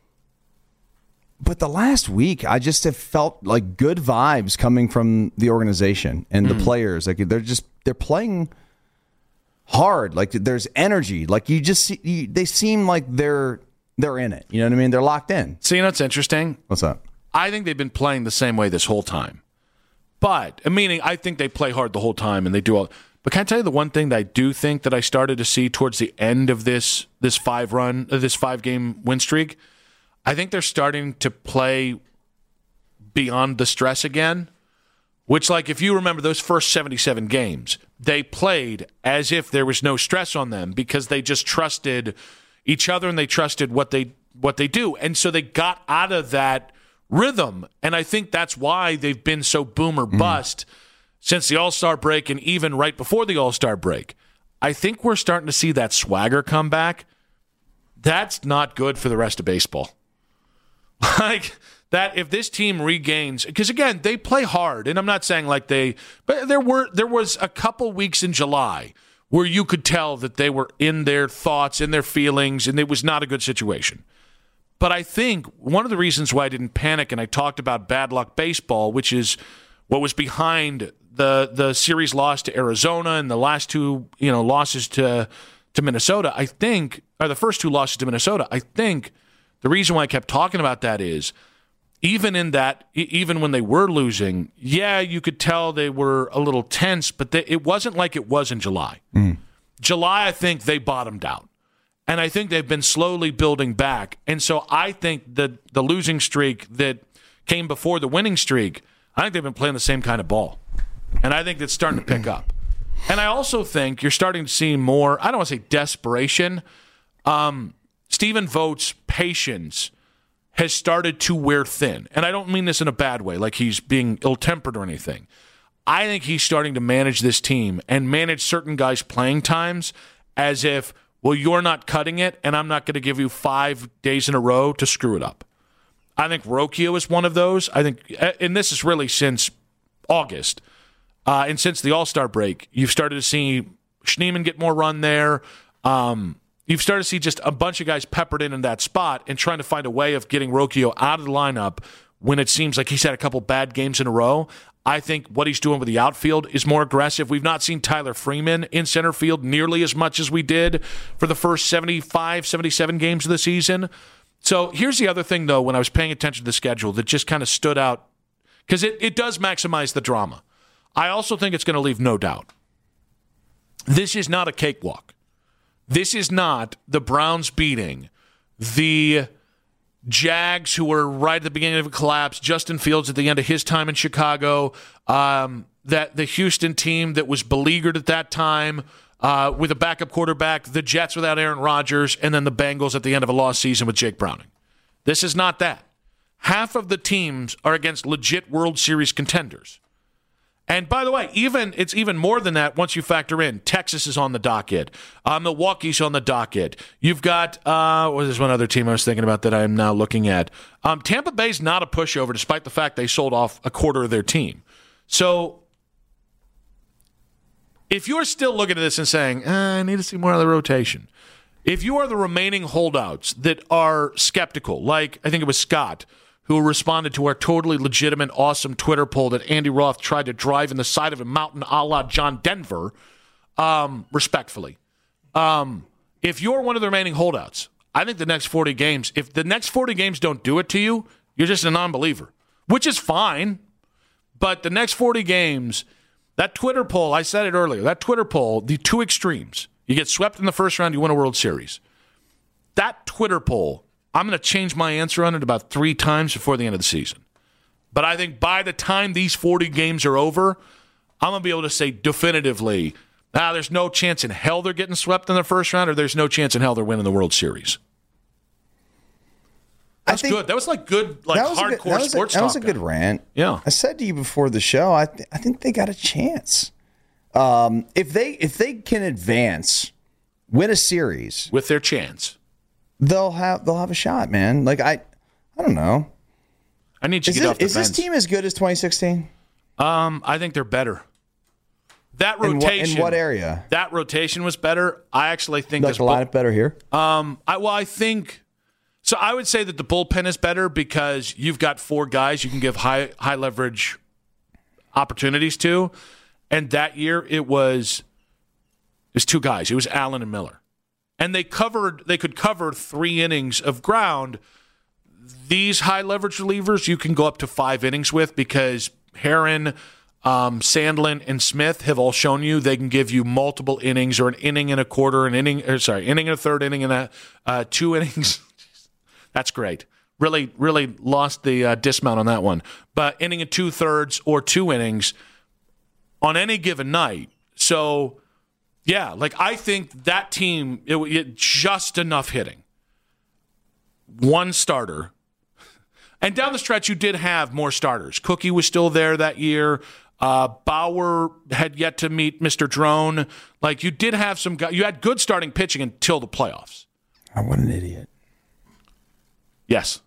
but the last week, I just have felt like good vibes coming from the organization and mm. the players. Like they're just they're playing hard. Like there's energy. Like you just see, you, they seem like they're they're in it. You know what I mean? They're locked in. So you know what's interesting? What's up? I think they've been playing the same way this whole time. But meaning, I think they play hard the whole time and they do all. But can I tell you the one thing that I do think that I started to see towards the end of this this five run, uh, this five game win streak? I think they're starting to play beyond the stress again. Which, like, if you remember those first seventy-seven games, they played as if there was no stress on them because they just trusted each other and they trusted what they what they do, and so they got out of that rhythm. And I think that's why they've been so boom or bust. Mm. Since the All-Star break and even right before the All-Star break. I think we're starting to see that swagger come back. That's not good for the rest of baseball. Like, that if this team regains, because again, they play hard, and I'm not saying like they, but there were there was a couple weeks in July where you could tell that they were in their thoughts, in their feelings, and it was not a good situation. But I think one of the reasons why I didn't panic, and I talked about bad luck baseball, which is what was behind the the series loss to Arizona and the last two, you know, losses to to Minnesota, I think, or the first two losses to Minnesota, I think the reason why I kept talking about that is, even in that, even when they were losing, yeah, you could tell they were a little tense, but they, it wasn't like it was in July. Mm. July, I think they bottomed out. And I think they've been slowly building back. And so I think that the losing streak that came before the winning streak, I think they've been playing the same kind of ball. And I think that's starting to pick up. And I also think you're starting to see more, I don't want to say desperation, um, Stephen Vogt's patience has started to wear thin. And I don't mean this in a bad way, like he's being ill-tempered or anything. I think he's starting to manage this team and manage certain guys' playing times as if, well, you're not cutting it, and I'm not going to give you five days in a row to screw it up. I think Rocchio is one of those. I think, and this is really since August, uh, and since the All-Star break, you've started to see Schneemann get more run there. Um, You've started to see just a bunch of guys peppered in in that spot and trying to find a way of getting Rocchio out of the lineup when it seems like he's had a couple bad games in a row. I think what he's doing with the outfield is more aggressive. We've not seen Tyler Freeman in center field nearly as much as we did for the first seventy-five, seventy-seven games of the season. So here's the other thing, though, when I was paying attention to the schedule that just kind of stood out, because it, it does maximize the drama. I also think it's going to leave no doubt. This is not a cakewalk. This is not the Browns beating the Jags, who were right at the beginning of a collapse, Justin Fields at the end of his time in Chicago, um, that the Houston team that was beleaguered at that time uh, with a backup quarterback, the Jets without Aaron Rodgers, and then the Bengals at the end of a lost season with Jake Browning. This is not that. Half of the teams are against legit World Series contenders. And by the way, even it's even more than that once you factor in Texas is on the docket, uh, Milwaukee's on the docket. You've got uh, well, there's one other team I was thinking about that I am now looking at. Um, Tampa Bay's not a pushover, despite the fact they sold off a quarter of their team. So if you're still looking at this and saying, eh, I need to see more of the rotation, if you are the remaining holdouts that are skeptical, like I think it was Scott, who responded to our totally legitimate, awesome Twitter poll that Andy Roth tried to drive in the side of a mountain a la John Denver, um, respectfully. Um, if you're one of the remaining holdouts, I think the next forty games, if the next forty games don't do it to you, you're just a non-believer, which is fine. But the next forty games, that Twitter poll, I said it earlier, that Twitter poll, the two extremes, you get swept in the first round, you win a World Series. That Twitter poll, I'm going to change my answer on it about three times before the end of the season. But I think by the time these forty games are over, I'm going to be able to say definitively, ah, there's no chance in hell they're getting swept in the first round, or there's no chance in hell they're winning the World Series. That's think good. That was like good, like that was hardcore a good, that was sports a, That was a talk. good rant. Yeah. I said to you before the show, I, th- I think they got a chance. Um, if they if they can advance, win a series with their chance, they'll have they'll have a shot, man. Like I, I don't know. I need to is get it, off the Is fence. this team as good as twenty sixteen? Um, I think they're better. That In what- rotation. in what area? That rotation was better. I actually think Like this the lineup better here? Um, I well, I think so. I would say that the bullpen is better because you've got four guys you can give high high leverage opportunities to, and that year it was it was two guys. It was Allen and Miller, and they covered. They could cover three innings of ground. These high leverage relievers you can go up to five innings with because Herron, um, Sandlin, and Smith have all shown you they can give you multiple innings or an inning and a quarter, an inning, or sorry, inning and a third inning and a uh, two innings. That's great. Really, really lost the uh, dismount on that one. But inning and two thirds or two innings on any given night. So, yeah, like I think that team, it, it just enough hitting. One starter. And down the stretch, you did have more starters. Cookie was still there that year. Uh, Bauer had yet to meet Mister Drone. Like, you did have some guys. You had good starting pitching until the playoffs. Oh, what an idiot. Yes.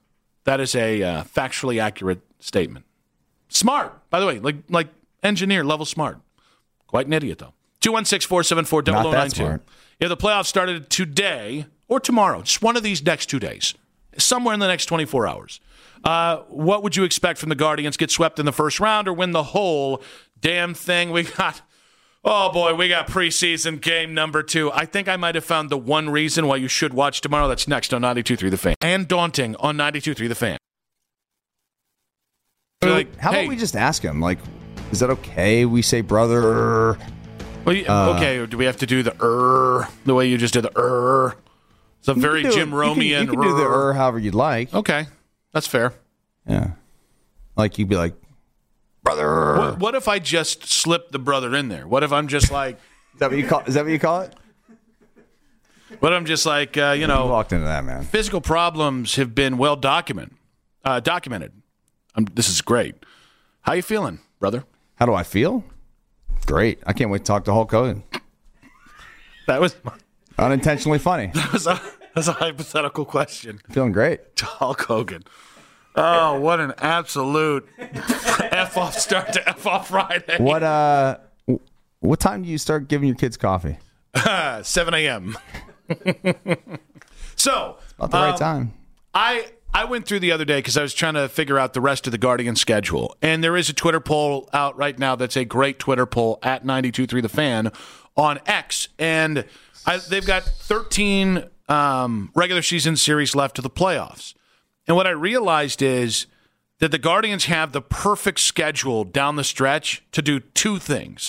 That is a uh, factually accurate statement. Smart, by the way, like like engineer level smart. Quite an idiot, though. two one six, four seven four, zero zero nine two. Yeah, the playoffs started today or tomorrow, just one of these next two days, somewhere in the next twenty-four hours. Uh, what would you expect from the Guardians? Get swept in the first round or win the whole damn thing? We got, oh boy, we got preseason game number two. I think I might have found the one reason why you should watch tomorrow. That's next on ninety-two point three The Fan. And daunting on ninety-two point three The Fan. Like, how hey, about we just ask him, like, is that okay? We say brother. Well, uh, okay, or do we have to do the er the way you just did the er? It's a very Jim Romian. You can, you can do the er however you'd like. Okay, that's fair. Yeah, like you'd be like, brother. What, what if I just slip the brother in there? What if I'm just like, is that what you call? Is that what you call it? What if I'm just like, uh, you know, you walked into that, man. Physical problems have been well documented. Uh, documented. Um, this is great. How you feeling, brother? How do I feel? Great. I can't wait to talk to Hulk Hogan. That was unintentionally funny. That was a, that was a hypothetical question. Feeling great. To Hulk Hogan. Oh, what an absolute F off start to F off Friday. What uh, what time do you start giving your kids coffee? Uh, seven a.m. So it's about the right um, time. I. I went through the other day because I was trying to figure out the rest of the Guardian schedule. And there is a Twitter poll out right now that's a great Twitter poll at ninety-two point three The Fan on X. And I, they've got thirteen um, regular season series left to the playoffs. And what I realized is that the Guardians have the perfect schedule down the stretch to do two things.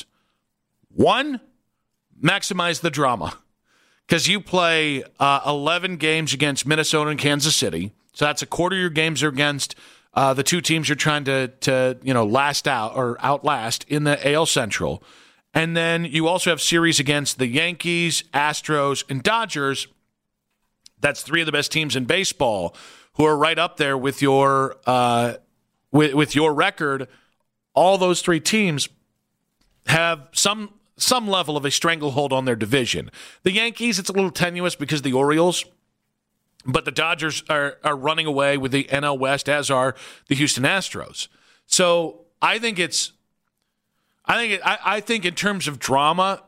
One, maximize the drama. Because you play uh, eleven games against Minnesota and Kansas City. So that's a quarter of your games are against uh, the two teams you're trying to, to you know, last out or outlast in the A L Central. And then you also have series against the Yankees, Astros, and Dodgers. That's three of the best teams in baseball who are right up there with your uh, with, with your record. All those three teams have some some level of a stranglehold on their division. The Yankees, it's a little tenuous because of the Orioles. But the Dodgers are, are running away with the N L West, as are the Houston Astros. So I think it's, I think it, I, I think in terms of drama,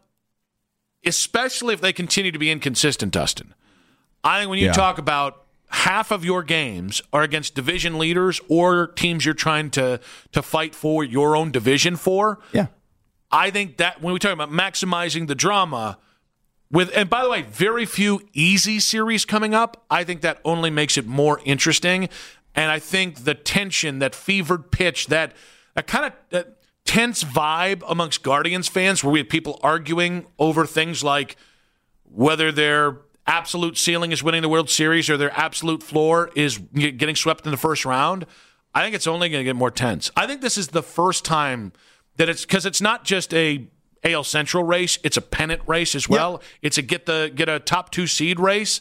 especially if they continue to be inconsistent, Dustin. I think when you yeah. talk about half of your games are against division leaders or teams you're trying to to fight for your own division for. Yeah, I think that when we talk about maximizing the drama. With and by the way, very few easy series coming up. I think that only makes it more interesting. And I think the tension, that fevered pitch, that, that kind of that tense vibe amongst Guardians fans where we have people arguing over things like whether their absolute ceiling is winning the World Series or their absolute floor is getting swept in the first round. I think it's only going to get more tense. I think this is the first time that it's because it's not just a A L Central race, it's a pennant race as well. Yep. It's a get the get a top two seed race.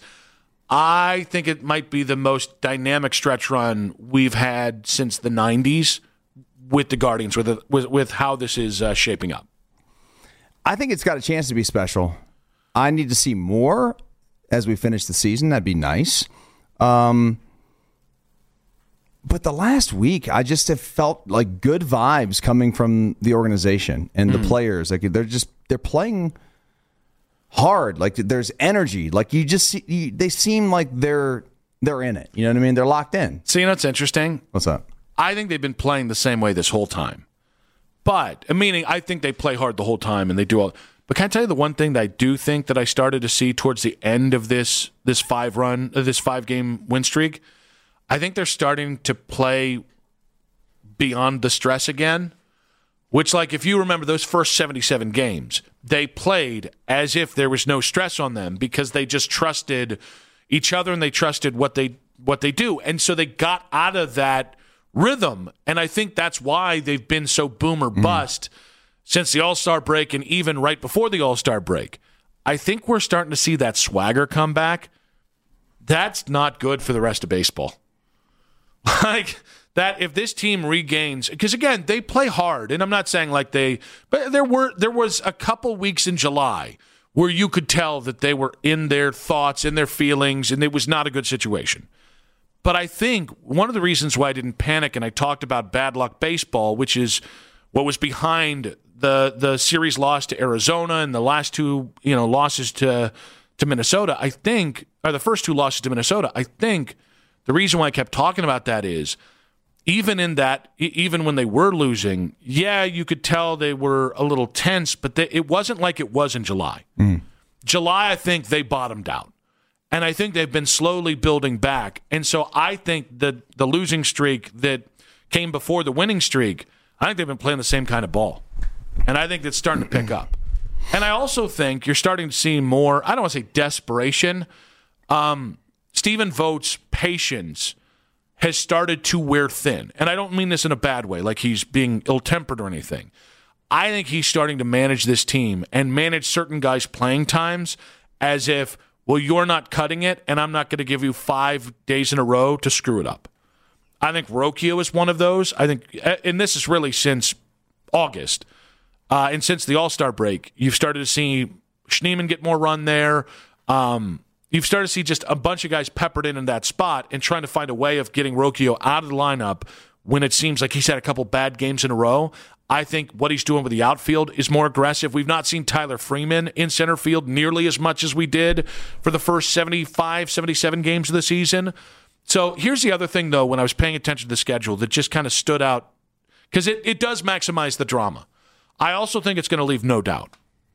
I think it might be the most dynamic stretch run we've had since the nineties with the Guardians, with the, with, with how this is uh, shaping up. I think it's got a chance to be special. I need to see more as we finish the season. That'd be nice. Um, But the last week, I just have felt like good vibes coming from the organization and the mm. players. Like they're just they're playing hard. Like there's energy. Like you just see, you, they seem like they're they're in it. You know what I mean? They're locked in. So you know what's interesting? What's up? I think they've been playing the same way this whole time. But meaning, I think they play hard the whole time and they do all. But can I tell you the one thing that I do think that I started to see towards the end of this this five run, uh, this five game win streak? I think they're starting to play beyond the stress again, which, like, if you remember those first seventy-seven games, they played as if there was no stress on them because they just trusted each other and they trusted what they what they do. And so they got out of that rhythm. And I think that's why they've been so boom or bust mm. since the All-Star break and even right before the All-Star break. I think we're starting to see that swagger come back. That's not good for the rest of baseball. Like that, if this team regains, because again, they play hard, and I'm not saying like they, but there were there was a couple weeks in July where you could tell that they were in their thoughts, in their feelings, and it was not a good situation. But I think one of the reasons why I didn't panic and I talked about bad luck baseball, which is what was behind the the series loss to Arizona and the last two, you know, losses to to Minnesota, I think, or the first two losses to Minnesota, I think the reason why I kept talking about that is even in that, even when they were losing, yeah, you could tell they were a little tense, but they, it wasn't like it was in July. Mm. July, I think they bottomed out. And I think they've been slowly building back. And so I think that the losing streak that came before the winning streak, I think they've been playing the same kind of ball. And I think it's starting to pick up. And I also think you're starting to see more, I don't want to say desperation. Um, Stephen Vogt's patience has started to wear thin. And I don't mean this in a bad way, like he's being ill-tempered or anything. I think he's starting to manage this team and manage certain guys' playing times as if, well, you're not cutting it, and I'm not going to give you five days in a row to screw it up. I think Rocchio is one of those. I think, and this is really since August, uh, and since the All-Star break, you've started to see Schneemann get more run there. Um, you've started to see just a bunch of guys peppered in in that spot and trying to find a way of getting Rocchio out of the lineup when it seems like he's had a couple bad games in a row. I think what he's doing with the outfield is more aggressive. We've not seen Tyler Freeman in center field nearly as much as we did for the first seventy-five, seventy-seven games of the season. So here's the other thing, though, when I was paying attention to the schedule that just kind of stood out, because it, it does maximize the drama. I also think it's going to leave no doubt.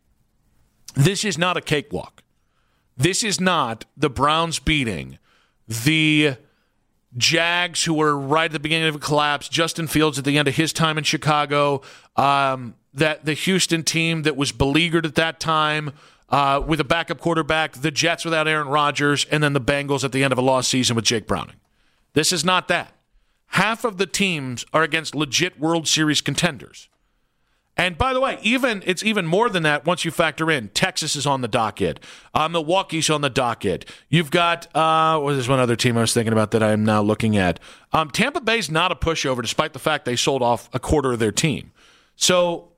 This is not a cakewalk. This is not the Browns beating the Jags, who were right at the beginning of a collapse, Justin Fields at the end of his time in Chicago, um, that the Houston team that was beleaguered at that time uh, with a backup quarterback, the Jets without Aaron Rodgers, and then the Bengals at the end of a lost season with Jake Browning. This is not that. Half of the teams are against legit World Series contenders. And by the way, even it's even more than that once you factor in Texas is on the docket, uh, Milwaukee's on the docket. You've got uh, what is one other team I was thinking about that I am now looking at? Um, Tampa Bay's not a pushover, despite the fact they sold off a quarter of their team. So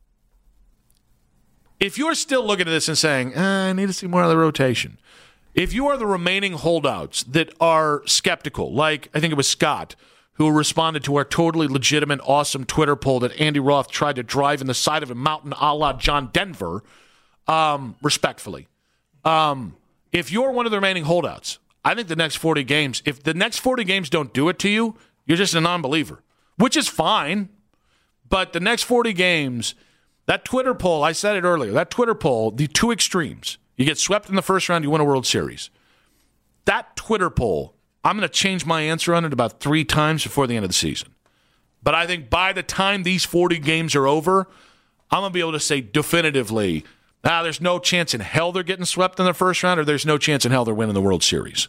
if you're still looking at this and saying, eh, I need to see more of the rotation, if you are the remaining holdouts that are skeptical, like I think it was Scott, who responded to our totally legitimate, awesome Twitter poll that Andy Roth tried to drive in the side of a mountain a la John Denver, um, respectfully. Um, if you're one of the remaining holdouts, I think the next forty games, if the next forty games don't do it to you, you're just a non-believer, which is fine. But the next forty games, that Twitter poll, I said it earlier, that Twitter poll, the two extremes, you get swept in the first round, you win a World Series. That Twitter poll, I'm going to change my answer on it about three times before the end of the season. But I think by the time these forty games are over, I'm going to be able to say definitively, ah, there's no chance in hell they're getting swept in the first round, or there's no chance in hell they're winning the World Series.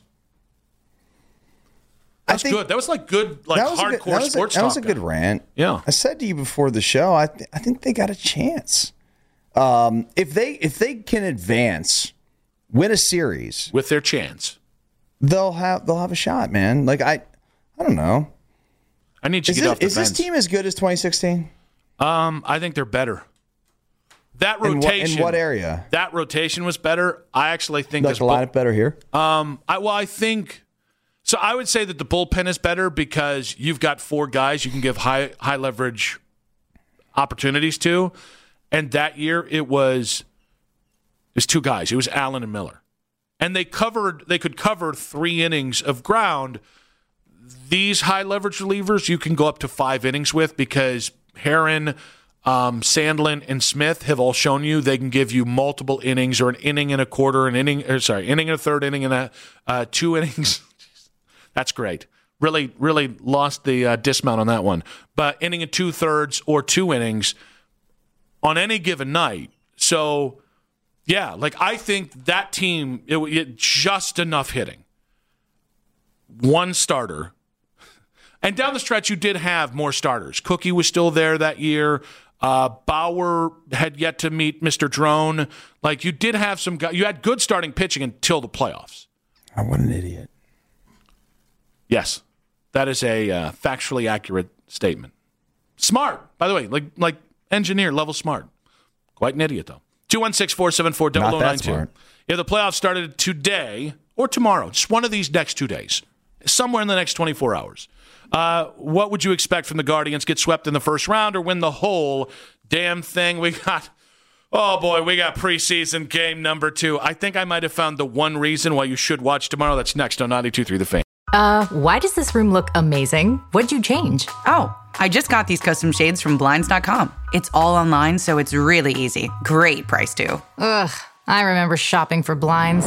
That's think good. That was like good, like that was hardcore a good, that was sports a, That talk. was a good rant. Yeah. I said to you before the show, I, th- I think they got a chance. Um, if they if they can advance, win a series with their chance, they'll have they'll have a shot, man. Like I, I don't know. I need to is get it, off the Is fence. this team as good as twenty sixteen? Um, I think they're better. That In what- rotation. in what area? That rotation was better. I actually think Like this a lineup better here. Um, I well, I think so. I would say that the bullpen is better because you've got four guys you can give high high leverage opportunities to, and that year it was it was two guys. It was Allen and Miller, and they covered. They could cover three innings of ground. These high leverage relievers you can go up to five innings with because Herron, um, Sandlin, and Smith have all shown you they can give you multiple innings or an inning and a quarter, an inning, or sorry, inning and a third inning and a uh, two innings. That's great. Really, really lost the uh, dismount on that one. But inning and two thirds or two innings on any given night. So, yeah, like I think that team, it, it just enough hitting. One starter. And down the stretch, you did have more starters. Cookie was still there that year. Uh, Bauer had yet to meet Mister Drone. Like, you did have some guys. You had good starting pitching until the playoffs. Oh, what an idiot. Yes. That is a uh, factually accurate statement. Smart, by the way, like like engineer level smart. Quite an idiot, though. two one six, four seven four, zero zero nine two. Yeah, the playoffs started today or tomorrow. Just one of these next two days. somewhere in the next twenty-four hours. Uh, what would you expect from the Guardians? Get swept in the first round or win the whole damn thing? We got, oh boy, we got preseason game number two. I think I might have found the one reason why you should watch tomorrow. That's next on ninety-two point three The Fan. Uh, why does this room look amazing? What'd you change? Oh, I just got these custom shades from Blinds dot com. It's all online, so it's really easy. Great price, too. Ugh, I remember shopping for blinds.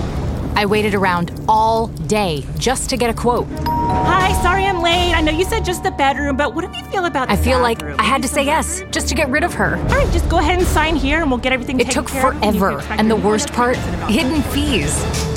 I waited around all day just to get a quote. Hi, sorry I'm late. I know you said just the bedroom, but what do you feel about the I feel like bathroom? I had to say yes just to get rid of her. All right, just go ahead and sign here and we'll get everything It taken took care of. forever, and the worst part, hidden fees.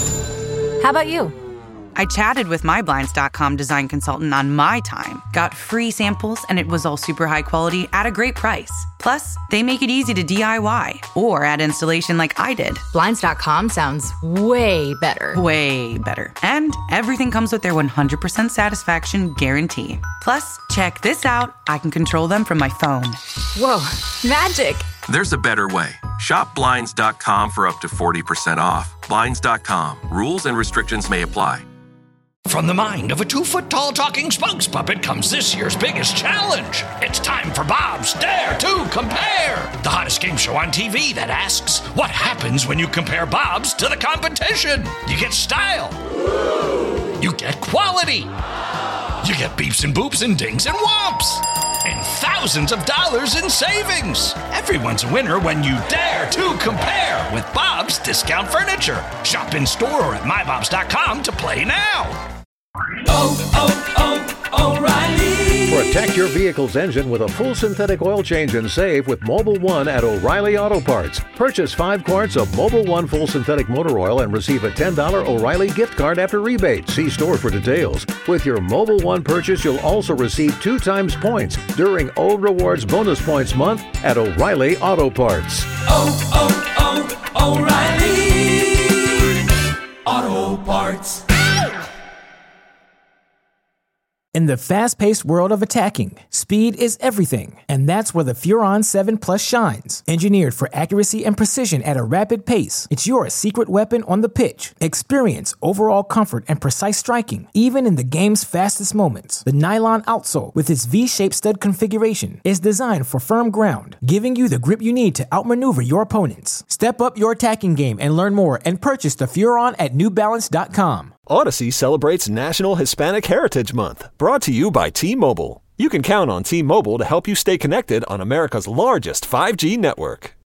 How about you? I chatted with my Blinds dot com design consultant on my time, got free samples, and it was all super high quality at a great price. Plus, they make it easy to D I Y or add installation like I did. Blinds dot com sounds way better. Way better. And everything comes with their one hundred percent satisfaction guarantee. Plus, check this out. I can control them from my phone. Whoa, magic. There's a better way. Shop Blinds dot com for up to forty percent off. Blinds dot com. Rules and restrictions may apply. From the mind of a two-foot-tall talking spokes puppet comes this year's biggest challenge. It's time for Bob's Dare to Compare, the hottest game show on T V that asks, what happens when you compare Bob's to the competition? You get style. You get quality. You get beeps and boops and dings and whomps. And thousands of dollars in savings. Everyone's a winner when you dare to compare with Bob's Discount Furniture. Shop in store or at my bobs dot com to play now. Oh, oh, oh, O'Reilly. Protect your vehicle's engine with a full synthetic oil change and save with Mobil one at O'Reilly Auto Parts. Purchase five quarts of Mobil one full synthetic motor oil and receive a ten dollars O'Reilly gift card after rebate. See store for details. With your Mobil one purchase, you'll also receive two times points during O Rewards Bonus Points Month at O'Reilly Auto Parts. Oh, oh, oh, O'Reilly Auto Parts. In the fast-paced world of attacking, speed is everything, and that's where the Furon seven Plus shines. Engineered for accuracy and precision at a rapid pace, it's your secret weapon on the pitch. Experience overall comfort and precise striking, even in the game's fastest moments. The nylon outsole, with its V-shaped stud configuration, is designed for firm ground, giving you the grip you need to outmaneuver your opponents. Step up your attacking game and learn more and purchase the Furon at new balance dot com. Odyssey celebrates National Hispanic Heritage Month, brought to you by T-Mobile. You can count on T-Mobile to help you stay connected on America's largest five G network.